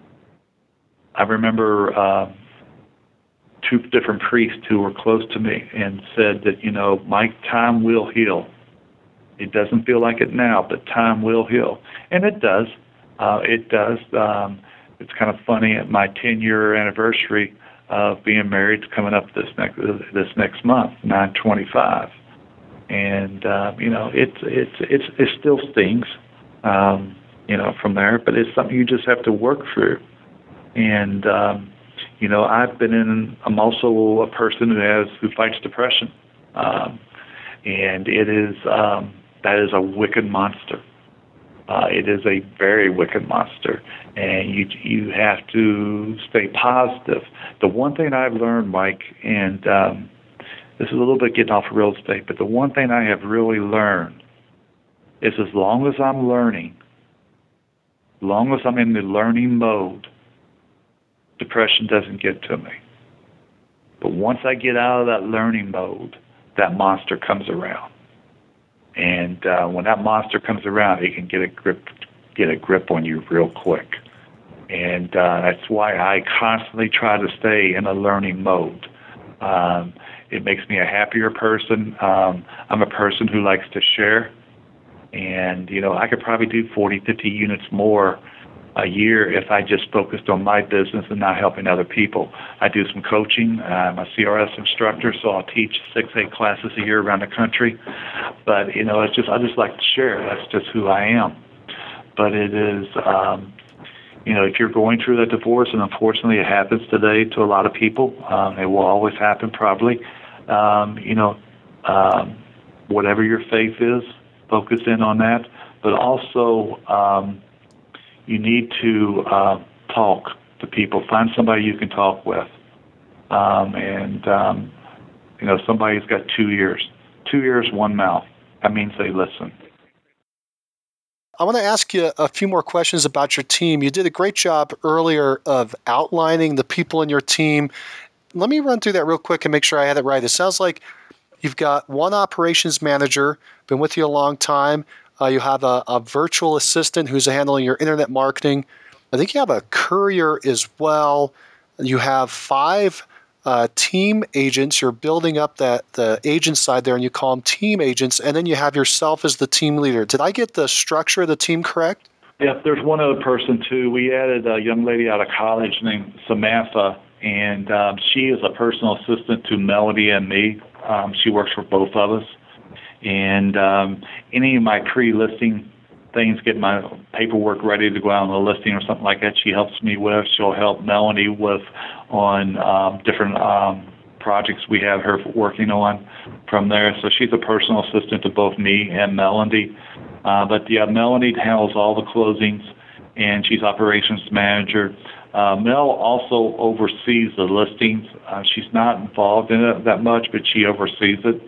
I remember uh, two different priests who were close to me and said that, you know, Mike, time will heal. It doesn't feel like it now, but time will heal. And it does. Uh, it does. Um, it's kind of funny, at my ten-year anniversary of being married coming up this next this next month, nine twenty-five. And, uh, you know, it's, it's, it's, it still stings, um, you know, from there, but it's something you just have to work through. And, um, you know, I've been in, I'm also a person who has, who fights depression. Um, and it is, um, that is a wicked monster. Uh, it is a very wicked monster. And you, you have to stay positive. The one thing I've learned, Mike, and, um, this is a little bit getting off of real estate, but the one thing I have really learned is as long as I'm learning, as long as I'm in the learning mode, depression doesn't get to me. But once I get out of that learning mode, that monster comes around. And uh, when that monster comes around, it can get a grip, get a grip on you real quick. And uh, that's why I constantly try to stay in a learning mode. Um, it makes me a happier person. Um, I'm a person who likes to share. And, you know, I could probably do forty, fifty units more a year if I just focused on my business and not helping other people. I do some coaching. I'm a C R S instructor, so I'll teach six, eight classes a year around the country. But, you know, it's just, I just like to share. That's just who I am. But it is, um, you know, if you're going through that divorce, and unfortunately it happens today to a lot of people, um, it will always happen probably, um, you know, um, whatever your faith is, focus in on that. But also, um, you need to uh, talk to people. Find somebody you can talk with. Um, and, um, you know, somebody's got two ears. Two ears, one mouth. That means they listen. I want to ask you a few more questions about your team. You did a great job earlier of outlining the people in your team. Let me run through that real quick and make sure I had it right. It sounds like you've got one operations manager, been with you a long time. Uh, you have a, a virtual assistant who's handling your internet marketing. I think you have a courier as well. You have five uh, team agents. You're building up that the agent side there, and you call them team agents. And then you have yourself as the team leader. Did I get the structure of the team correct? Yep, there's one other person, too. We added a young lady out of college named Samantha, and um, she is a personal assistant to Melody and me. Um, she works for both of us. And um, any of my pre-listing things, get my paperwork ready to go out on the listing or something like that, she helps me with. She'll help Melanie with on um, different um, projects we have her working on from there. So she's a personal assistant to both me and Melanie. Uh, but yeah, Melanie handles all the closings, and she's operations manager. Uh, Mel also oversees the listings. Uh, she's not involved in it that much, but she oversees it.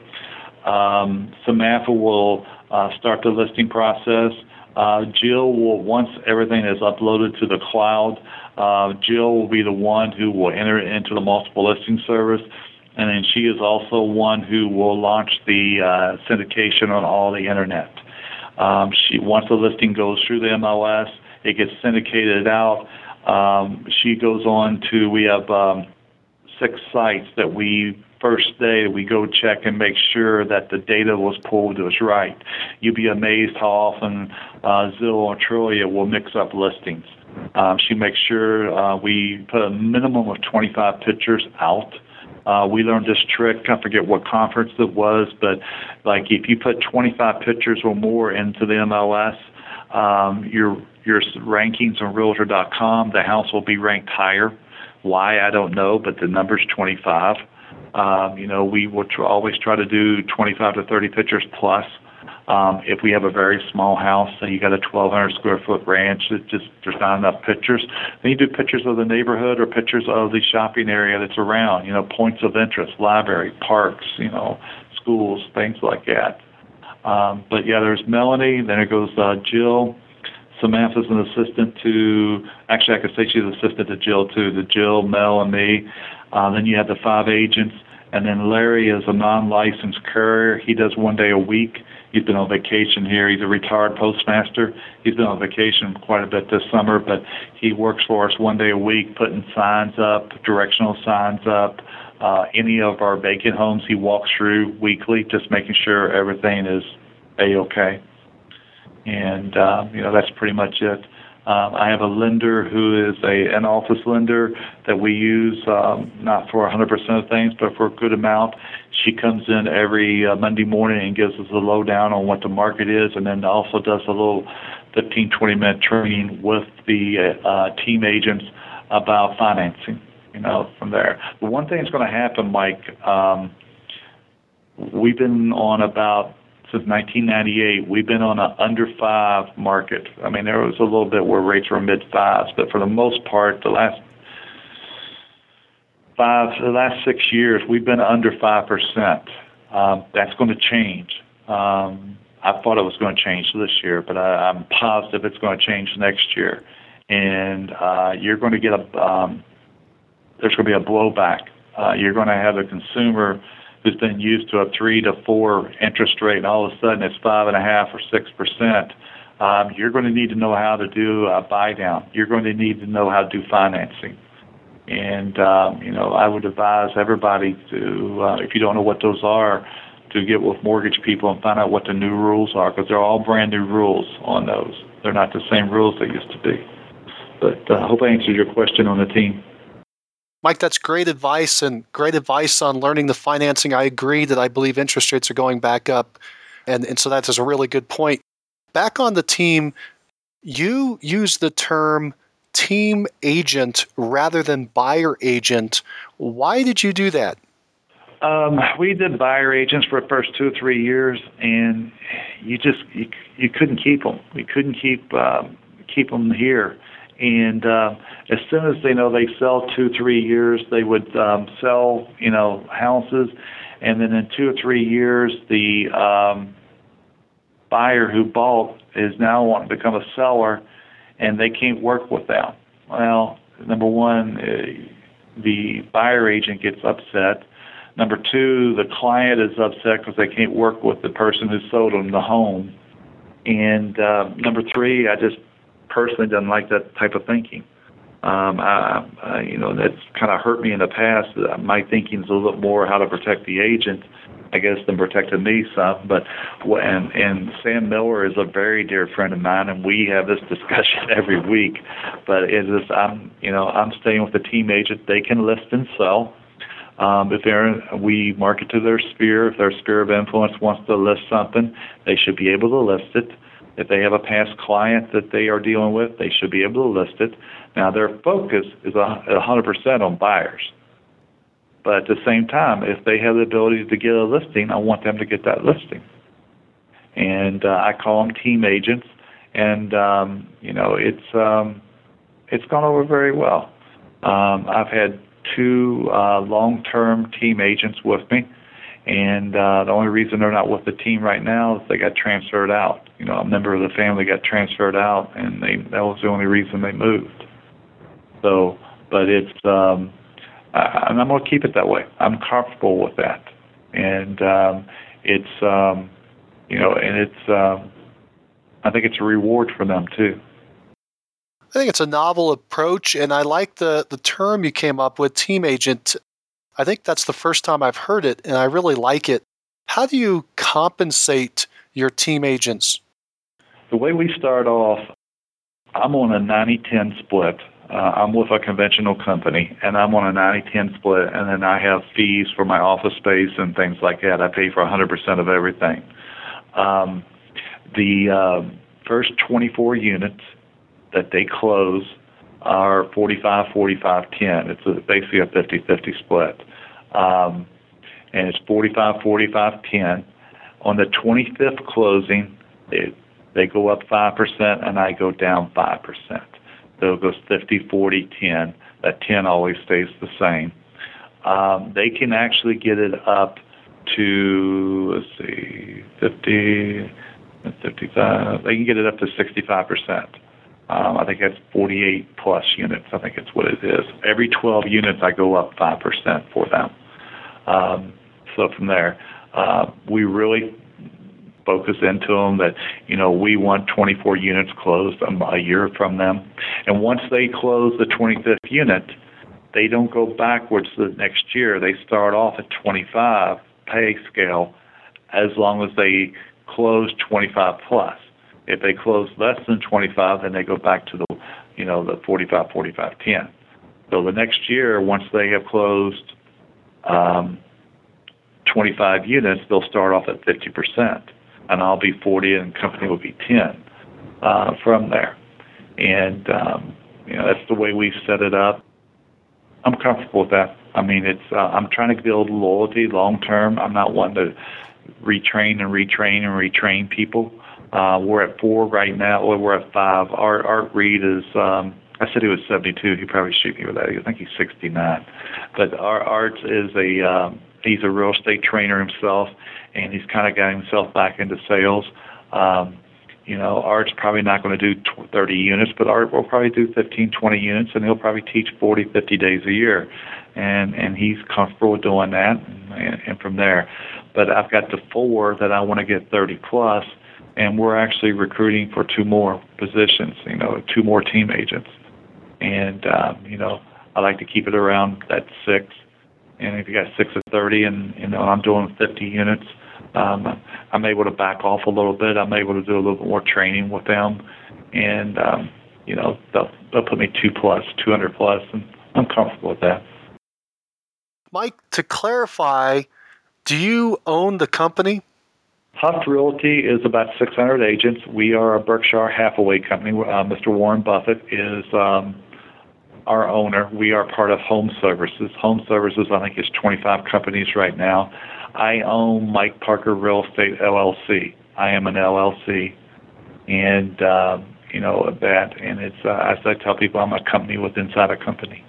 Um, Samantha will uh, start the listing process. Uh, Jill will, once everything is uploaded to the cloud, uh, Jill will be the one who will enter it into the multiple listing service, and then she is also one who will launch the uh, syndication on all the internet. Um, she once the listing goes through the M L S, it gets syndicated out. Um, she goes on to, we have um, six sites that we, first day, we go check and make sure that the data was pulled was right. You'd be amazed how often uh, Zillow or Trulia will mix up listings. Um, she makes sure uh, we put a minimum of twenty-five pictures out. Uh, we learned this trick. I forget what conference it was, but like if you put twenty-five pictures or more into the M L S, um, your your rankings on Realtor dot com, the house will be ranked higher. Why, I don't know, but the number's twenty-five. Um, you know, we will tr- always try to do twenty-five to thirty pictures plus. Um, if we have a very small house, say you got a twelve hundred square foot ranch, it just there's not enough pictures. Then you do pictures of the neighborhood or pictures of the shopping area that's around. You know, points of interest, library, parks, you know, schools, things like that. Um, but yeah, there's Melanie. Then it goes uh, Jill. Samantha's an assistant to. Actually, I could say she's an assistant to Jill too. To Jill, Mel, and me. Uh, then you have the five agents, and then Larry is a non-licensed courier. He does one day a week. He's been on vacation here. He's a retired postmaster. He's been on vacation quite a bit this summer, but he works for us one day a week, putting signs up, directional signs up. Uh, any of our vacant homes he walks through weekly, just making sure everything is A-okay. And, uh, you know, that's pretty much it. Um, I have a lender who is a an office lender that we use, um, not for one hundred percent of things, but for a good amount. She comes in every uh, Monday morning and gives us a lowdown on what the market is, and then also does a little fifteen, twenty minute training with the uh, team agents about financing, you know, from there. The one thing that's going to happen, Mike, um, we've been on about since nineteen ninety-eight, we've been on an under five market. I mean, there was a little bit where rates were mid fives, but for the most part, the last five, the last six years, we've been under five percent. Um, that's going to change. Um, I thought it was going to change this year, but I, I'm positive it's going to change next year. And uh, you're going to get a, um, there's going to be a blowback. Uh, you're going to have a consumer who's been used to a three to four interest rate, and all of a sudden it's five and a half or six percent. Um, you're going to need to know how to do a buy down. You're going to need to know how to do financing. And um, you know, I would advise everybody to, uh, if you don't know what those are, to get with mortgage people and find out what the new rules are, because they're all brand new rules on those. They're not the same rules they used to be. But I uh, hope I answered your question on the team. Mike, that's great advice and great advice on learning the financing. I agree that I believe interest rates are going back up. And, and so that is a really good point. Back on the team, you use the term team agent rather than buyer agent. Why did you do that? Um, we did buyer agents for the first two or three years, and you just you, you couldn't keep them. We couldn't keep um, keep them here. And uh, as soon as they know they sell two, three years, they would um, sell, you know, houses. And then in two or three years, the um, buyer who bought is now wanting to become a seller, and they can't work with them. Well, number one, uh, the buyer agent gets upset. Number two, the client is upset because they can't work with the person who sold them the home. And uh, number three, I just personally doesn't like that type of thinking. Um, I, I, you know, that's kind of hurt me in the past. Uh, my thinking is a little bit more how to protect the agent. I guess, than protected me some. But and and Sam Miller is a very dear friend of mine, and we have this discussion every week. But it is I'm you know I'm staying with the team agent. They can list and sell. Um, if they're we market to their sphere. If their sphere of influence wants to list something, they should be able to list it. If they have a past client that they are dealing with, they should be able to list it. Now, their focus is one hundred percent on buyers. But at the same time, if they have the ability to get a listing, I want them to get that listing. And uh, I call them team agents, and um, you know it's um, it's gone over very well. Um, I've had two uh, long-term team agents with me, and uh, the only reason they're not with the team right now is they got transferred out. You know, a member of the family got transferred out, and they that was the only reason they moved. So, but it's. Um, Uh, and I'm going to keep it that way. I'm comfortable with that, and um, it's um, you know, and it's um, I think it's a reward for them too. I think it's a novel approach, and I like the the term you came up with, team agent. I think that's the first time I've heard it, and I really like it. How do you compensate your team agents? The way we start off, I'm on a ninety ten split. Uh, I'm with a conventional company, and I'm on a ninety ten split, and then I have fees for my office space and things like that. I pay for one hundred percent of everything. Um, the uh, first twenty-four units that they close are forty-five, forty-five, ten. It's a, basically a fifty-fifty split. Um, and it's forty-five, forty-five, ten. On the twenty-fifth closing, it, they go up five percent, and I go down five percent. So it goes fifty, forty, ten. That ten always stays the same. Um, they can actually get it up to, let's see, fifty, fifty-five. They can get it up to sixty-five percent. Um, I think that's forty-eight plus units. I think it's what it is. Every twelve units, I go up five percent for them. Um, so from there, uh, we really focus into them that, you know, we want twenty-four units closed um, a year from them. And once they close the twenty-fifth unit, they don't go backwards the next year. They start off at twenty-five pay scale as long as they close twenty-five plus. If they close less than twenty-five, then they go back to the, you know, the forty-five, forty-five, ten. So the next year, once they have closed um, twenty-five units, they'll start off at fifty percent. And I'll be forty, and the company will be ten uh, from there. And um, you know, that's the way we've set it up. I'm comfortable with that. I mean, it's uh, I'm trying to build loyalty long term. I'm not one to retrain and retrain and retrain people. Uh, we're at four right now. Well, we're at five. Art, Art Reed is. Um, I said he was seventy-two. He probably shoot me with that. I think he's sixty-nine. But our Art is a. Um, He's a real estate trainer himself, and he's kind of got himself back into sales. Um, you know, Art's probably not going to do thirty units, but Art will probably do fifteen, twenty units, and he'll probably teach forty, fifty days a year. And and he's comfortable with doing that, and, and from there. But I've got the four that I want to get thirty plus, and we're actually recruiting for two more positions, you know, two more team agents. And, um, you know, I like to keep it around that six. And if you got six or thirty, and you know I'm doing fifty units, um, I'm able to back off a little bit. I'm able to do a little bit more training with them, and um, you know they'll they'll put me two plus, two hundred plus, and I'm comfortable with that. Mike, to clarify, do you own the company? Huff Realty is about six hundred agents. We are a Berkshire Hathaway company. Uh, Mister Warren Buffett is. Um, Our owner. We are part of Home Services. Home Services, I think, is twenty-five companies right now. I own Mike Parker Real Estate L L C. I am an L L C, and um, you know that. And it's uh, as I tell people, I'm a company within inside a company.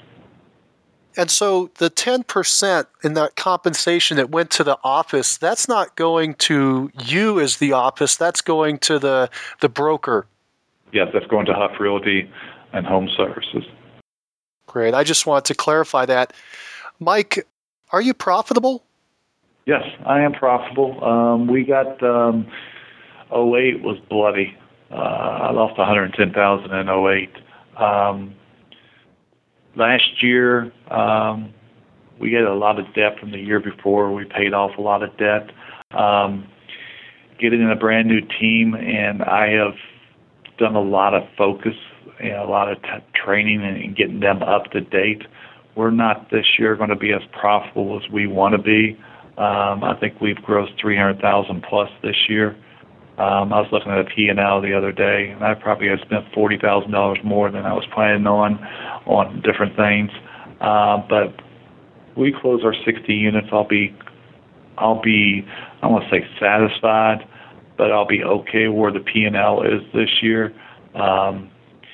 And so the ten percent in that compensation that went to the office, that's not going to you as the office. That's going to the the broker. Yes, that's going to Huff Realty and Home Services. Great. I just want to clarify that. Mike, are you profitable? Yes, I am profitable. Um, we got um, oh eight was bloody. Uh, I lost one hundred ten thousand dollars in oh eight. Um, last year, um, we had a lot of debt from the year before. We paid off a lot of debt. Um, getting in a brand new team, and I have done a lot of focus and a lot of t- training and, and getting them up to date. We're not this year going to be as profitable as we want to be. Um, I think we've grossed three hundred thousand plus this year. Um, I was looking at a P and L the other day, and I probably had spent forty thousand dollars more than I was planning on on different things. Uh, but we close our sixty units. I'll be, I'll be, I don't want to say satisfied, but I'll be okay where the P and L is this year. Um,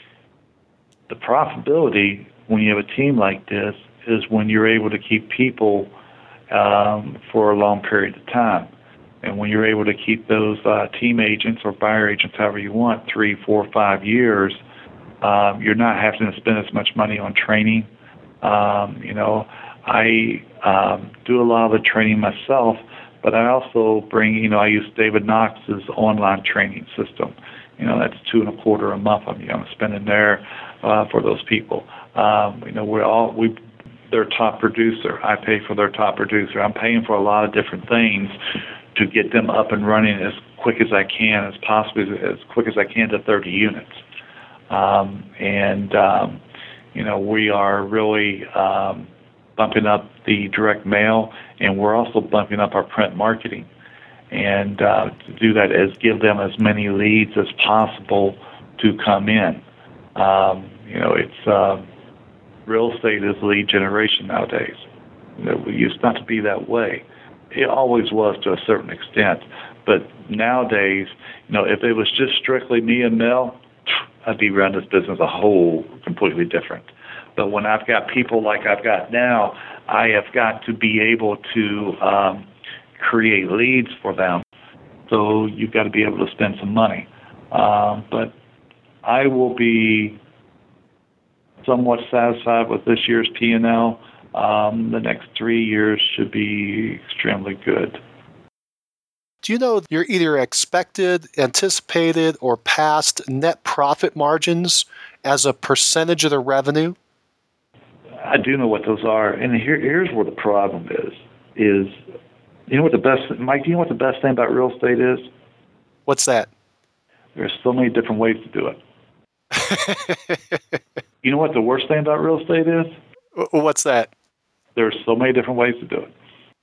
the profitability when you have a team like this is when you're able to keep people um, for a long period of time. And when you're able to keep those uh, team agents or buyer agents, however you want, three, four, five years, um, you're not having to spend as much money on training. Um, you know, I um, do a lot of the training myself, but I also bring, you know, I use David Knox's online training system. You know, that's two and a quarter a month I'm, you know, spending there uh, for those people. Um, you know, we're all, we, their top producer. I pay for their top producer. I'm paying for a lot of different things to get them up and running as quick as I can, as possibly as quick as I can to thirty units. Um, and, um, you know, we are really um, bumping up the direct mail, and we're also bumping up our print marketing. And uh, to do that is give them as many leads as possible to come in. Um, you know, it's uh, real estate is lead generation nowadays. You know, we used not to be that way. It always was to a certain extent. But nowadays, you know, if it was just strictly me and Mel, I'd be running this business a whole completely different. But when I've got people like I've got now, I have got to be able to um, create leads for them. So you've got to be able to spend some money. Um, but I will be somewhat satisfied with this year's P and L. Um, the next three years should be extremely good. Do you know your either expected, anticipated, or past net profit margins as a percentage of the revenue? I do know what those are, and here, here's where the problem is. Is you know what the best, Mike? Do you know what the best thing about real estate is? What's that? There's so many different ways to do it. You know what the worst thing about real estate is? What's that? There's so many different ways to do it.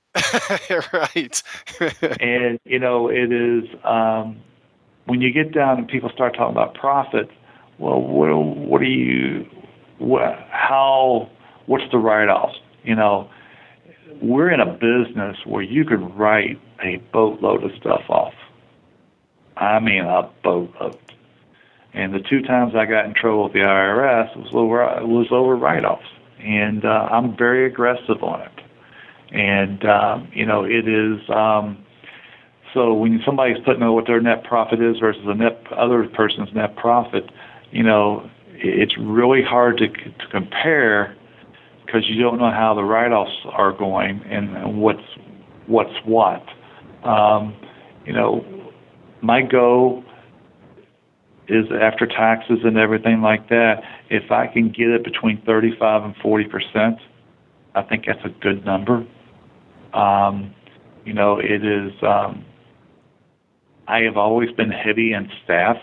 Right. And, you know, it is, um, when you get down and people start talking about profit, well, what, what do you, what, how, what's the write-offs? You know, we're in a business where you could write a boatload of stuff off. I mean, a boatload. And the two times I got in trouble with the I R S was over, was over write-offs. And uh, I'm very aggressive on it. And, um, you know, it is, um, so when somebody's putting out what their net profit is versus the net other person's net profit, you know, it's really hard to, to compare because you don't know how the write-offs are going and, and what's, what's what. Um, you know, my goal is after taxes and everything like that, if I can get it between thirty-five and forty percent, I think that's a good number. Um, you know, it is, um, I have always been heavy in staff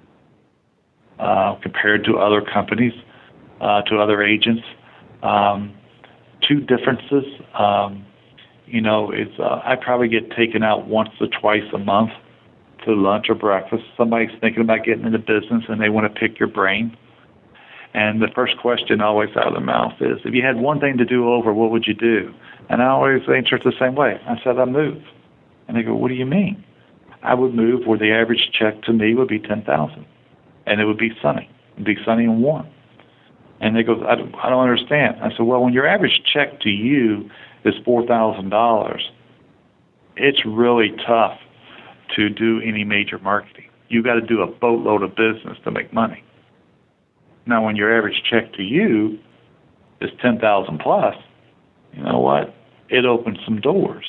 uh, compared to other companies, uh, to other agents. Um, two differences, um, you know, it's, uh, I probably get taken out once or twice a month to lunch or breakfast. Somebody's thinking about getting into business and they want to pick your brain. And the first question always out of their mouth is, if you had one thing to do over, what would you do? And I always answer it the same way. I said, I'd move. And they go, what do you mean? I would move where the average check to me would be ten thousand dollars. And it would be sunny. It would be sunny and warm. And they go, I don't, I don't understand. I said, well, when your average check to you is four thousand dollars, it's really tough to do any major marketing. You've got to do a boatload of business to make money. Now, when your average check to you is ten thousand plus, you know what? It opens some doors.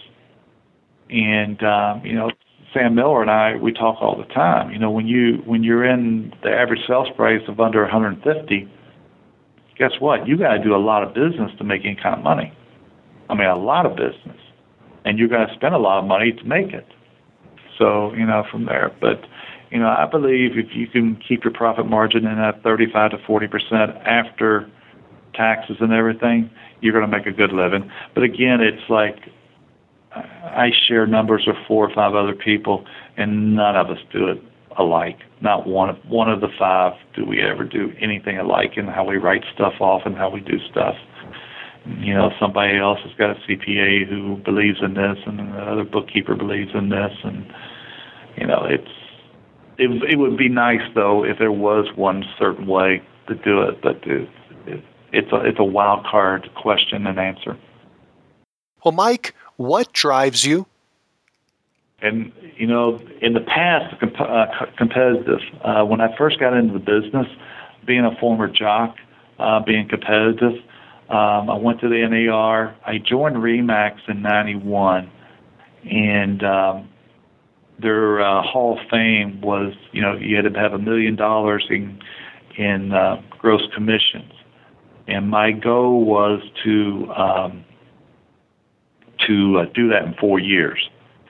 And um, you know, Sam Miller and I, we talk all the time. You know, when you when you're in the average sales price of under one hundred fifty, guess what? You got to do a lot of business to make any kind of money. I mean, a lot of business. And you're going to spend a lot of money to make it. So, you know, from there. But, you know, I believe if you can keep your profit margin in that thirty-five to forty percent after taxes and everything, you're going to make a good living. But again, it's like I share numbers with four or five other people, and none of us do it alike. Not one of one of the five do we ever do anything alike in how we write stuff off and how we do stuff. You know, somebody else has got a C P A who believes in this, and another bookkeeper believes in this, and you know, it's it, it would be nice though if there was one certain way to do it, but it, it, it's a it's a wild card question and answer. Well, Mike, what drives you? And, you know, in the past, comp- uh, competitive. Uh, when I first got into the business, being a former jock, uh, being competitive, um, I went to the N A R. I joined RE/MAX in ninety-one, and um, their uh, Hall of Fame was, you know, you had to have a million dollars in, in uh, gross commissions. And my goal was to um, to uh, do that in four years.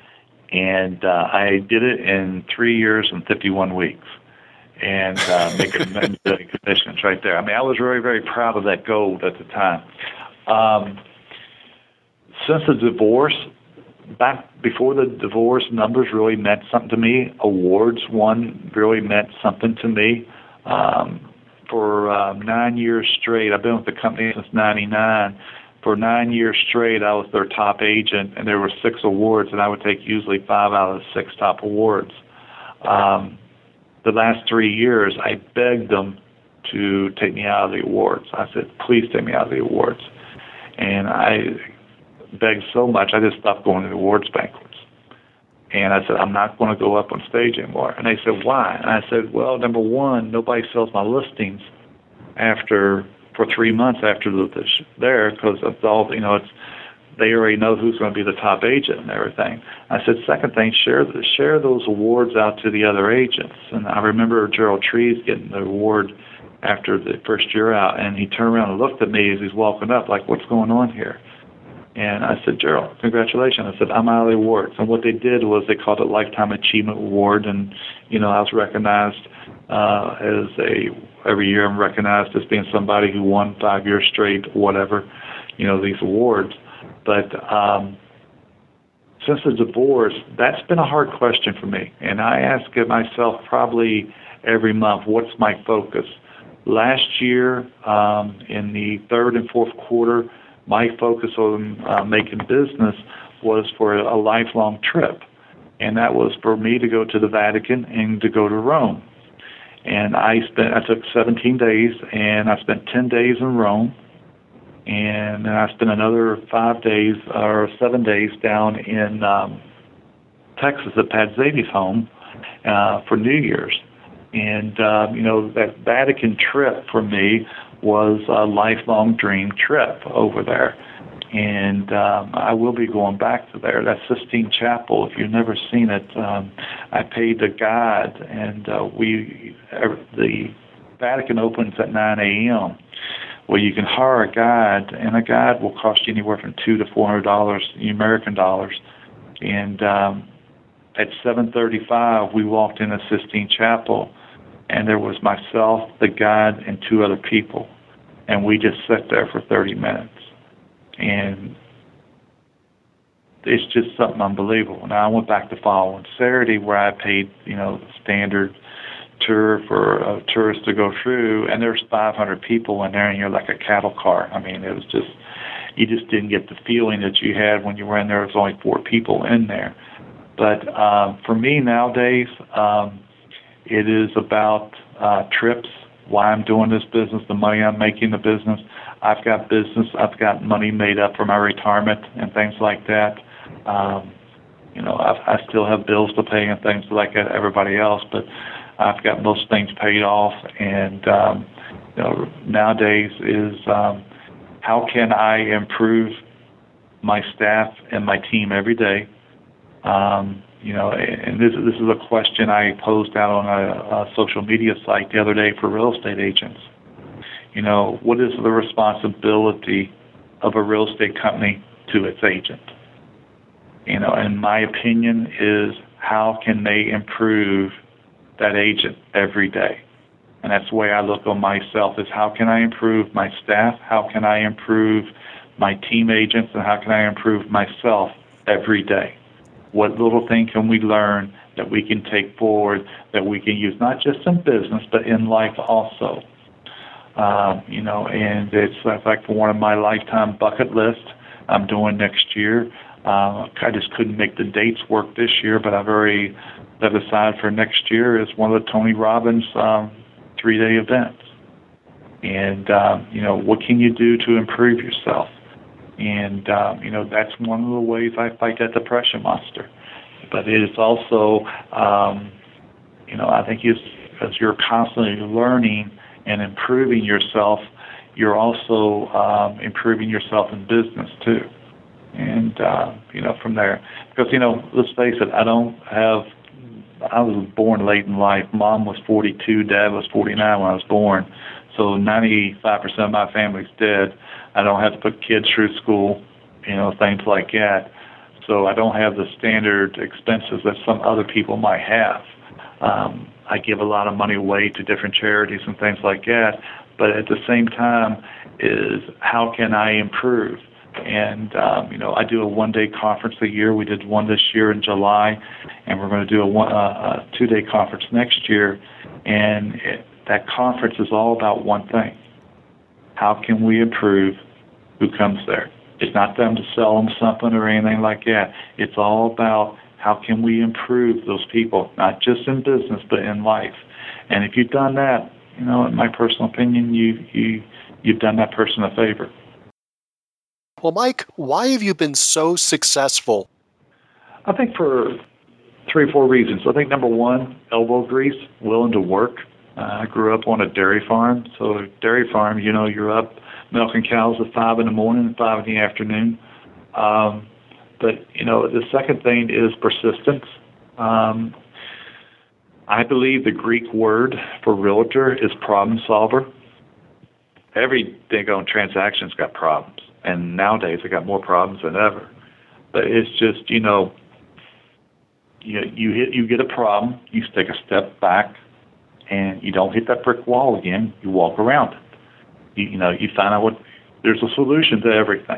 And uh, I did it in three years and fifty-one weeks, and uh, make a million commissions right there. I mean, I was very, very proud of that goal at the time. Um, since the divorce, back before the divorce, numbers really meant something to me. Awards won really meant something to me. Um, for um, nine years straight, I've been with the company since ninety-nine. For nine years straight, I was their top agent, and there were six awards, and I would take usually five out of the six top awards. Um, the last three years, I begged them to take me out of the awards. I said, please take me out of the awards. And I begged so much, I just stopped going to the awards banquets. And I said, I'm not going to go up on stage anymore. And they said, why? And I said, well, number one, nobody sells my listings after... for three months after the, the sh- there, because it's all, you know, it's, they already know who's going to be the top agent and everything. I said, second thing, share the, share those awards out to the other agents. And I remember Gerald Trees getting the award after the first year out, and he turned around and looked at me as he's walking up, like, what's going on here? And I said, Gerald, congratulations. I said, I'm out of the awards. And what they did was they called it Lifetime Achievement Award, and, you know, I was recognized uh, as a, every year I'm recognized as being somebody who won five years straight, whatever, you know, these awards. But um, since the divorce, that's been a hard question for me. And I ask it myself probably every month, what's my focus? Last year, um, in the third and fourth quarter, my focus on uh, making business was for a lifelong trip. And that was for me to go to the Vatican and to go to Rome. And I spent, I took seventeen days, and I spent ten days in Rome. And then I spent another five days or seven days down in um, Texas at Pat Zady's home uh, for New Year's. And, uh, you know, that Vatican trip for me was a lifelong dream trip over there. And um, I will be going back to there. That Sistine Chapel, if you've never seen it, um, I paid the guide, and uh, we the Vatican opens at nine a.m. Well, you can hire a guide, and a guide will cost you anywhere from two to four hundred dollars American dollars. And um, at seven thirty-five, we walked in the Sistine Chapel, and there was myself, the guide, and two other people, and we just sat there for thirty minutes. And it's just something unbelievable. Now, I went back the following Saturday where I paid, you know, the standard tour for a tourist to go through, and there's five hundred people in there, and you're like a cattle car. I mean, it was just, you just didn't get the feeling that you had when you were in there. There was only four people in there. But um, for me nowadays, um, it is about uh, trips, why I'm doing this business, the money I'm making in the business. I've got business. I've got money made up for my retirement and things like that. Um, you know, I've, I still have bills to pay and things like everybody else, but I've got most things paid off. And um, you know, nowadays is um, how can I improve my staff and my team every day? Um, you know, and this this is a question I posed out on a, a social media site the other day for real estate agents. You know, what is the responsibility of a real estate company to its agent. You know, and my opinion is, how can they improve that agent every day? And that's the way I look on myself, is how can I improve my staff? How can I improve my team agents? And how can I improve myself every day? What little thing can we learn that we can take forward, that we can use not just in business, but in life also? Um, you know, and it's, it's like one of my lifetime bucket lists I'm doing next year. Uh, I just couldn't make the dates work this year, but I've already set aside for next year is one of the Tony Robbins um, three-day events. And, um, you know, what can you do to improve yourself? And, um, you know, that's one of the ways I fight that depression monster. But it is also, um, you know, I think it's, as you're constantly learning and improving yourself, you're also um, improving yourself in business too. And, uh, you know, from there, because, you know, let's face it, I don't have, I was born late in life. Mom was forty-two, Dad was forty-nine when I was born. So ninety-five percent of my family's dead. I don't have to put kids through school, you know, things like that. So I don't have the standard expenses that some other people might have. Um, I give a lot of money away to different charities and things like that. But at the same time is, how can I improve? And, um, you know, I do a one-day conference a year. We did one this year in July, and we're going to do a, one, uh, a two-day conference next year. And it, that conference is all about one thing. How can we improve who comes there? It's not them to sell them something or anything like that. It's all about how can we improve those people, not just in business, but in life. And if you've done that, you know, in my personal opinion, you, you, you've done that person a favor. Well, Mike, why have you been so successful? I think for three or four reasons. I think number one, elbow grease, willing to work. Uh, I grew up on a dairy farm. So dairy farm, you know, you're up milking cows at five in the morning and five in the afternoon. Um, but, you know, the second thing is persistence. Um, I believe the Greek word for realtor is problem solver. Every daggone transaction's got problems. And nowadays, they got more problems than ever. But it's just, you know, you you hit, you get a problem, you take a step back, and you don't hit that brick wall again. You walk around it. You, you know, you find out what there's a solution to everything,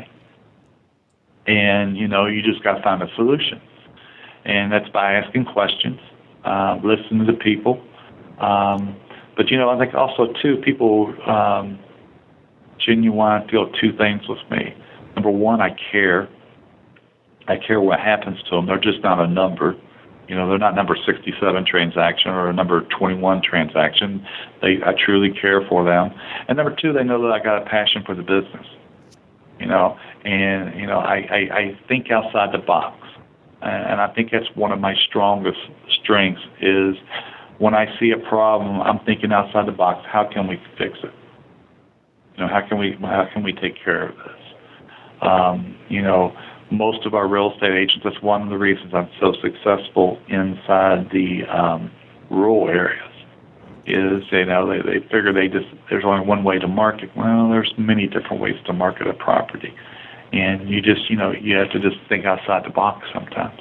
and you know, you just got to find a solution, and that's by asking questions, uh, listening to people. Um, but you know, I think also too, people. Um, Genuine feel two things with me. Number one, I care. I care what happens to them. They're just not a number. You know, they're not number sixty-seven transaction or a number twenty-one transaction. They, I truly care for them. And number two, they know that I got a passion for the business. You know, and you know, I, I, I think outside the box, and I think that's one of my strongest strengths. Is when I see a problem, I'm thinking outside the box. How can we fix it? You know, how can we how can we take care of this? Um, you know, most of our real estate agents, that's one of the reasons I'm so successful inside the um, rural areas, is, you know, they, they figure they just, there's only one way to market. Well, there's many different ways to market a property. And you just, you know, you have to just think outside the box sometimes.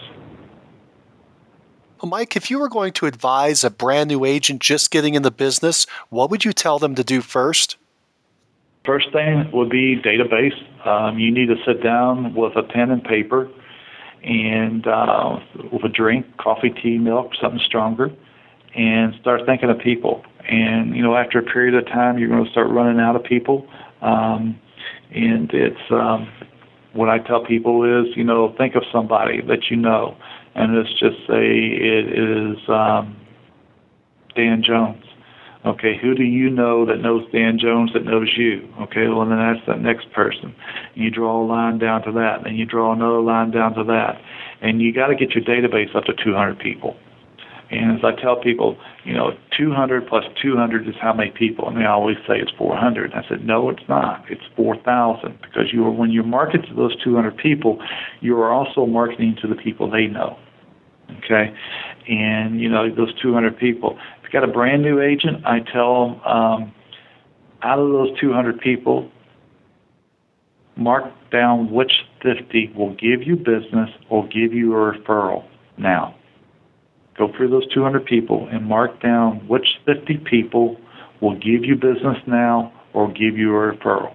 Well, Mike, if you were going to advise a brand new agent just getting in the business, what would you tell them to do first? First thing would be database. Um, you need to sit down with a pen and paper and uh, with a drink, coffee, tea, milk, something stronger, and start thinking of people. And, you know, after a period of time, you're going to start running out of people. Um, and it's um, what I tell people is, you know, think of somebody that you know. And let's just say it is um, Dan Jones. Okay, who do you know that knows Dan Jones that knows you? Okay, well, then that's that next person. And you draw a line down to that, and you draw another line down to that. And you got to get your database up to two hundred people. And as I tell people, you know, two hundred plus two hundred is how many people? And they always say it's four hundred. And I said, no, it's not. It's four thousand. Because you are, when you market to those two hundred people, you are also marketing to the people they know. Okay? And, you know, those two hundred people. If you got a brand new agent, I tell them, um, out of those two hundred people, mark down which fifty will give you business or give you a referral now? Go through those two hundred people and mark down which fifty people will give you business now or give you a referral.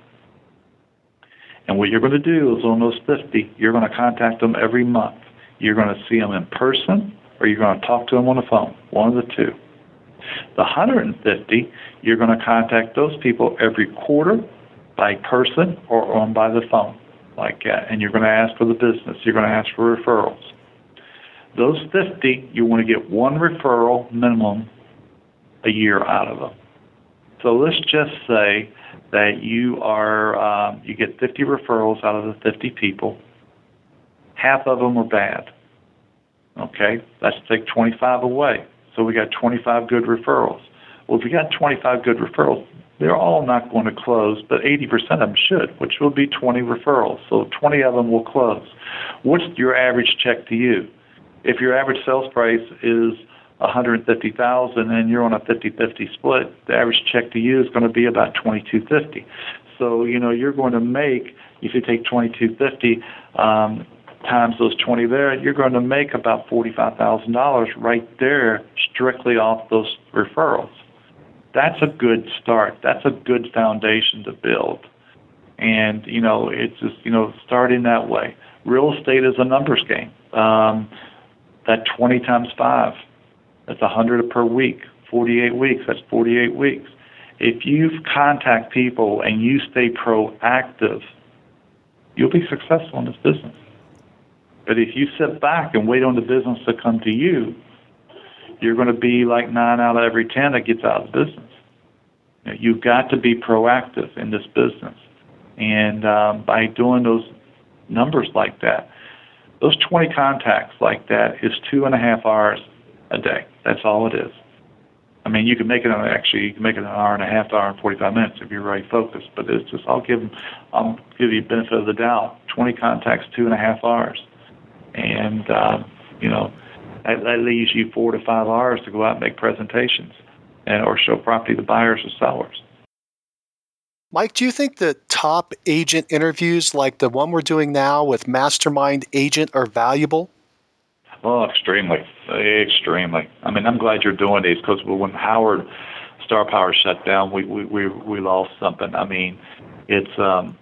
And what you're going to do is on those fifty, you're going to contact them every month. You're going to see them in person or you're going to talk to them on the phone, one of the two. The one hundred fifty, you're going to contact those people every quarter by person or on by the phone, like that. And you're going to ask for the business. You're going to ask for referrals. Those fifty, you want to get one referral minimum a year out of them. So let's just say that you are um, you get fifty referrals out of the fifty people. Half of them are bad. Okay, let's take twenty-five away. So we got twenty-five good referrals. Well, if you got twenty-five good referrals, they're all not going to close, but eighty percent of them should, which will be twenty referrals. So twenty of them will close. What's your average check to you? If your average sales price is one hundred fifty thousand dollars and you're on a fifty-fifty split, the average check to you is going to be about twenty-two fifty. So, you know, you're going to make, if you take twenty-two fifty um, times those twenty there, you're going to make about forty-five thousand dollars right there strictly off those referrals. That's a good start. That's a good foundation to build. And, you know, it's just, you know, starting that way. Real estate is a numbers game. Um, that twenty times five, that's one hundred per week. forty-eight weeks, that's forty-eight weeks. If you contact people and you stay proactive, you'll be successful in this business. But if you sit back and wait on the business to come to you, you're going to be like nine out of every ten that gets out of the business. You know, you've got to be proactive in this business. And um, by doing those numbers like that, those twenty contacts like that is two and a half hours a day. That's all it is. I mean, you can make it actually you can make it an hour and a half, hour and forty-five minutes if you're really focused. But it's just I'll give them, I'll give you the benefit of the doubt. Twenty contacts, two and a half hours, and uh, you know that, that leaves you four to five hours to go out and make presentations and or show property to buyers or sellers. Mike, do you think that top agent interviews like the one we're doing now with Mastermind Agent are valuable? Oh, extremely, extremely. I mean, I'm glad you're doing these because when Howard Star Power shut down, we we we, we lost something. I mean, it's um,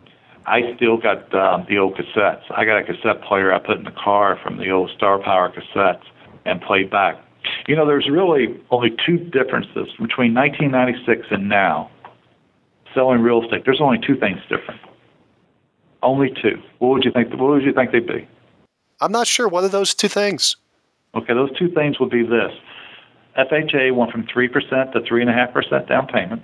I still got um, the old cassettes. I got a cassette player I put in the car from the old Star Power cassettes and played back. You know, there's really only two differences between nineteen ninety-six and now. Selling real estate, there's only two things different. Only two. What would you think? What would you think they'd be? I'm not sure. What are those two things? Okay, those two things would be this. F H A went from three percent to three point five percent down payment.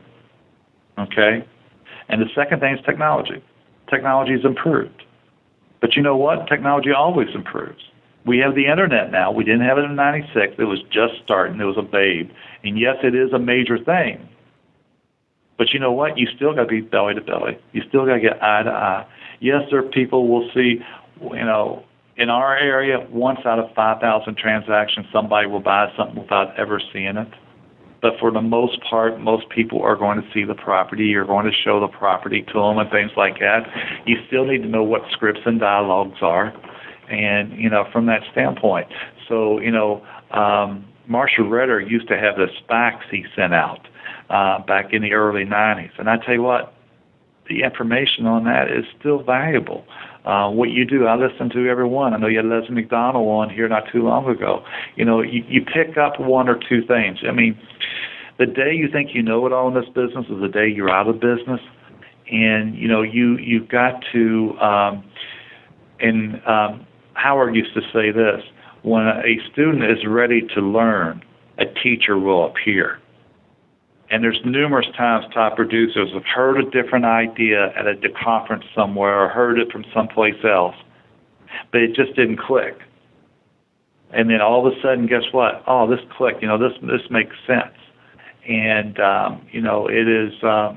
Okay? And the second thing is technology. Technology has improved. But you know what? Technology always improves. We have the internet now. We didn't have it in ninety-six. It was just starting. It was a babe. And yes, it is a major thing. But you know what? You still got to be belly to belly. You still got to get eye to eye. Yes, there are people we'll see, you know, in our area, once out of five thousand transactions, somebody will buy something without ever seeing it. But for the most part, most people are going to see the property. You're going to show the property to them and things like that. You still need to know what scripts and dialogues are. And, you know, from that standpoint. So, you know, um, Marshall Ritter used to have the SPACs he sent out uh, back in the early nineties. And I tell you what, the information on that is still valuable. Uh, what you do, I listen to every one. I know you had Leslie McDonald on here not too long ago. You know, you, you pick up one or two things. I mean, the day you think you know it all in this business is the day you're out of business. And, you know, you, you've got to, um, and um, Howard used to say this, when a student is ready to learn, a teacher will appear. And there's numerous times top producers have heard a different idea at a conference somewhere or heard it from someplace else, but it just didn't click. And then all of a sudden, guess what? Oh, this clicked. You know, this this makes sense. And um, you know, it is. Um,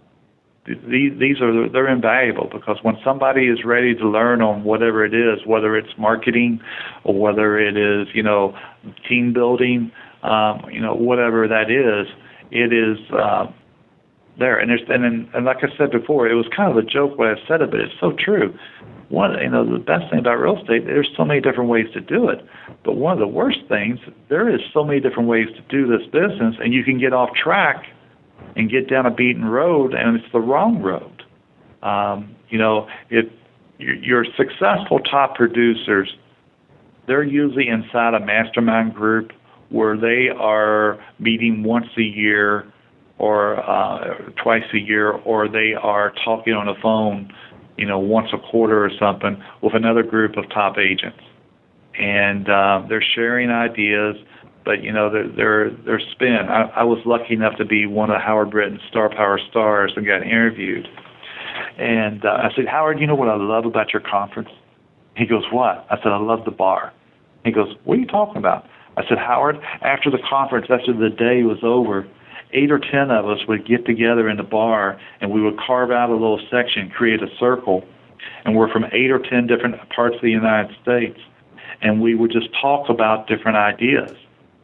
these these are they're invaluable because when somebody is ready to learn on whatever it is, whether it's marketing or whether it is you know team building, um, you know whatever that is. It is uh, there. And there's and then, and like I said before, it was kind of a joke when I said it, but it's so true. One, you know, the best thing about real estate, there's so many different ways to do it. But one of the worst things, there is so many different ways to do this business, and you can get off track and get down a beaten road, and it's the wrong road. Um, you know, if your successful top producers, they're usually inside a mastermind group where they are meeting once a year or uh, twice a year, or they are talking on the phone, you know, once a quarter or something with another group of top agents. And uh, they're sharing ideas, but, you know, they're, they're, they're spin. I, I was lucky enough to be one of Howard Britton's Star Power Stars and got interviewed. And uh, I said, Howard, you know what I love about your conference? He goes, what? I said, I love the bar. He goes, what are you talking about? I said, Howard, after the conference, after the day was over, eight or ten of us would get together in the bar, and we would carve out a little section, create a circle, and we're from eight or ten different parts of the United States, and we would just talk about different ideas.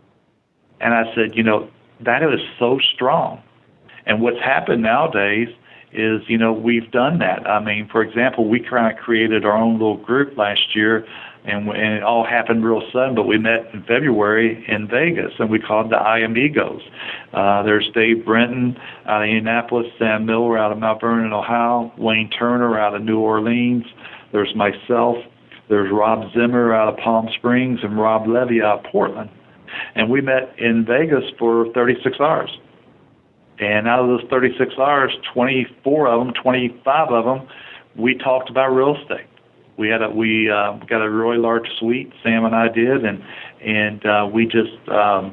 And I said, you know, that is so strong. And what's happened nowadays is, you know, we've done that. I mean, for example, we kind of created our own little group last year, and, and it all happened real sudden, but we met in February in Vegas, and we called the I Am Egos. Uh, there's Dave Brenton out of Indianapolis, Sam Miller out of Mount Vernon, Ohio, Wayne Turner out of New Orleans, there's myself, there's Rob Zimmer out of Palm Springs, and Rob Levy out of Portland. And we met in Vegas for thirty-six hours. And out of those thirty-six hours, twenty-four of them, twenty-five of them, we talked about real estate. We had a we uh, got a really large suite. Sam and I did, and and uh, we just um,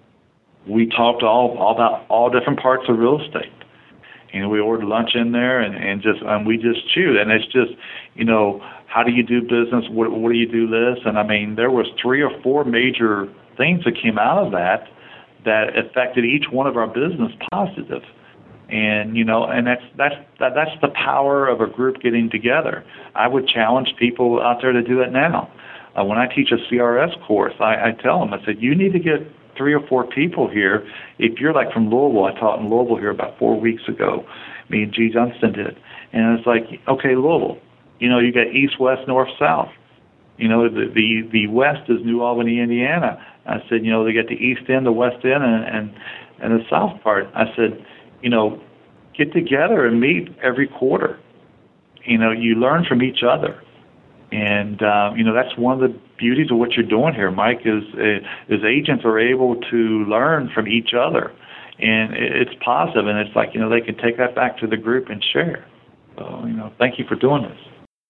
we talked all, all about all different parts of real estate. You know, we ordered lunch in there, and and just and we just chewed. And it's just, you know, how do you do business? What what do you do this? And I mean, there was three or four major things that came out of that that affected each one of our business positive. And, you know, and that's that's that, that's the power of a group getting together. I would challenge people out there to do it now. Uh, when I teach a C R S course, I, I tell them, I said, you need to get three or four people here. If you're like from Louisville, I taught in Louisville here about four weeks ago. Me and G. Johnston did. And it's like, okay, Louisville, you know, you got east, west, north, south. You know, the, the, the west is New Albany, Indiana. I said, you know, they got the east end, the west end, and, and, and the south part. I said, you know, get together and meet every quarter. You know, you learn from each other. And, um, you know, that's one of the beauties of what you're doing here, Mike, is, is agents are able to learn from each other. And it's positive, and it's like, you know, they can take that back to the group and share. So, you know, thank you for doing this.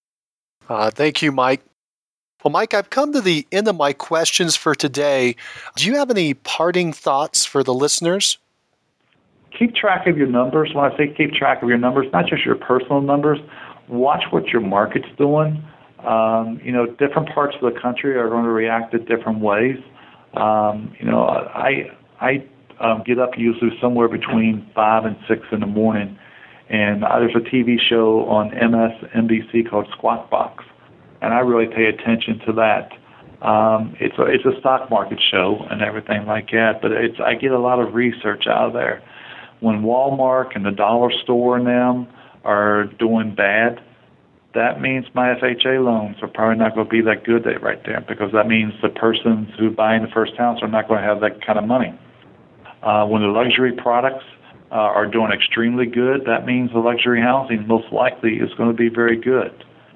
Uh, thank you, Mike. Well, Mike, I've come to the end of my questions for today. Do you have any parting thoughts for the listeners? Keep track of your numbers. When I say keep track of your numbers, not just your personal numbers, watch what your market's doing. Um, you know, different parts of the country are going to react in different ways. Um, you know, I I um, get up usually somewhere between five and six in the morning, and uh, there's a T V show on M S N B C called Squawk Box, and I really pay attention to that. Um, it's a it's a stock market show and everything like that, but it's I get a lot of research out of there. When Walmart and the dollar store and them are doing bad, that means my F H A loans are probably not going to be that good right there, because that means the persons who buying the first house are not going to have that kind of money. Uh, when the luxury products uh, are doing extremely good, that means the luxury housing most likely is going to be very good.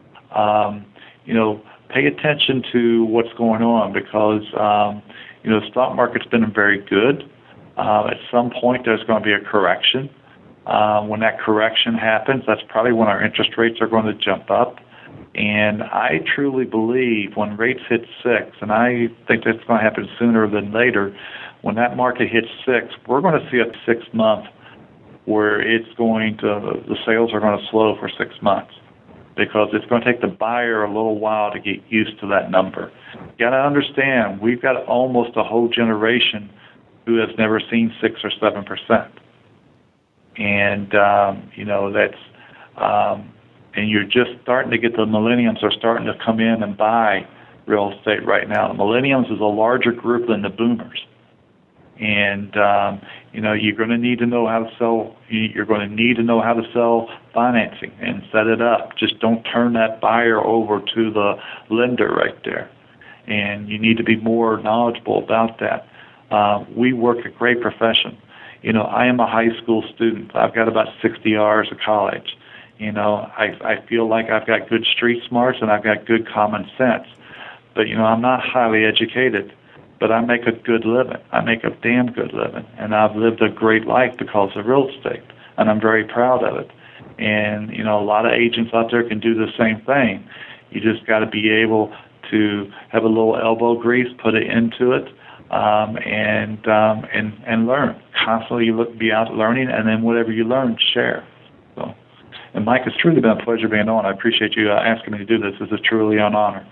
Um, you know, pay attention to what's going on, because, um, you know, the stock market's been very good. Uh, at some point, there's going to be a correction. Uh, when that correction happens, that's probably when our interest rates are going to jump up. And I truly believe when rates hit six, and I think that's going to happen sooner than later, when that market hits six, we're going to see a six-month where it's going to, the sales are going to slow for six months. Because it's going to take the buyer a little while to get used to that number. You got to understand, we've got almost a whole generation who has never seen six or seven percent, and um, you know that's, um, and you're just starting to get the millennials are starting to come in and buy real estate right now. The millennials is a larger group than the boomers, And, um, you know, you're going to need to know how to sell, you're going to need to know how to sell financing and set it up. Just don't turn that buyer over to the lender right there. And you need to be more knowledgeable about that. Uh, we work a great profession. You know, I am a high school student. I've got about sixty hours of college. You know, I, I feel like I've got good street smarts and I've got good common sense. But, you know, I'm not highly educated, but I make a good living. I make a damn good living. And I've lived a great life because of real estate, and I'm very proud of it. And, you know, a lot of agents out there can do the same thing. You just got to be able to have a little elbow grease, put it into it, um, and, um, and and learn. Constantly you look, be out learning, and then whatever you learn, share. So, and Mike, it's truly been a pleasure being on. I appreciate you uh, asking me to do this. This is truly an honor.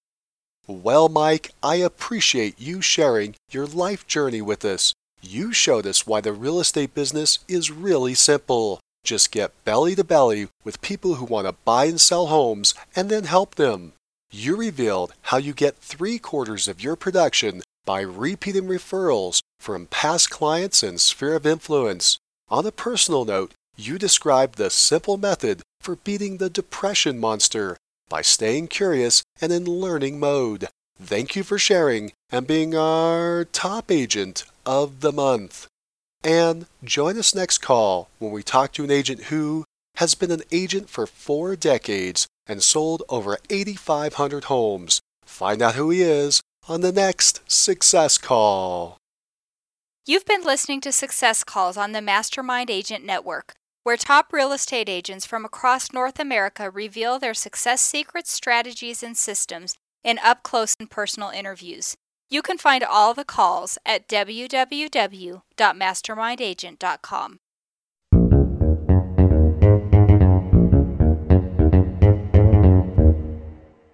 Well, Mike, I appreciate you sharing your life journey with us. You showed us why the real estate business is really simple. Just get belly to belly with people who want to buy and sell homes and then help them. You revealed how you get three quarters of your production by repeat and referrals from past clients and sphere of influence. On a personal note, you described the simple method for beating the depression monster by staying curious and in learning mode. Thank you for sharing and being our top agent of the month. And join us next call when we talk to an agent who has been an agent for four decades and sold over eighty-five hundred homes. Find out who he is on the next Success Call. You've been listening to Success Calls on the Mastermind Agent Network, where top real estate agents from across North America reveal their success secrets, strategies, and systems in up-close and personal interviews. You can find all the calls at w w w dot mastermind agent dot com.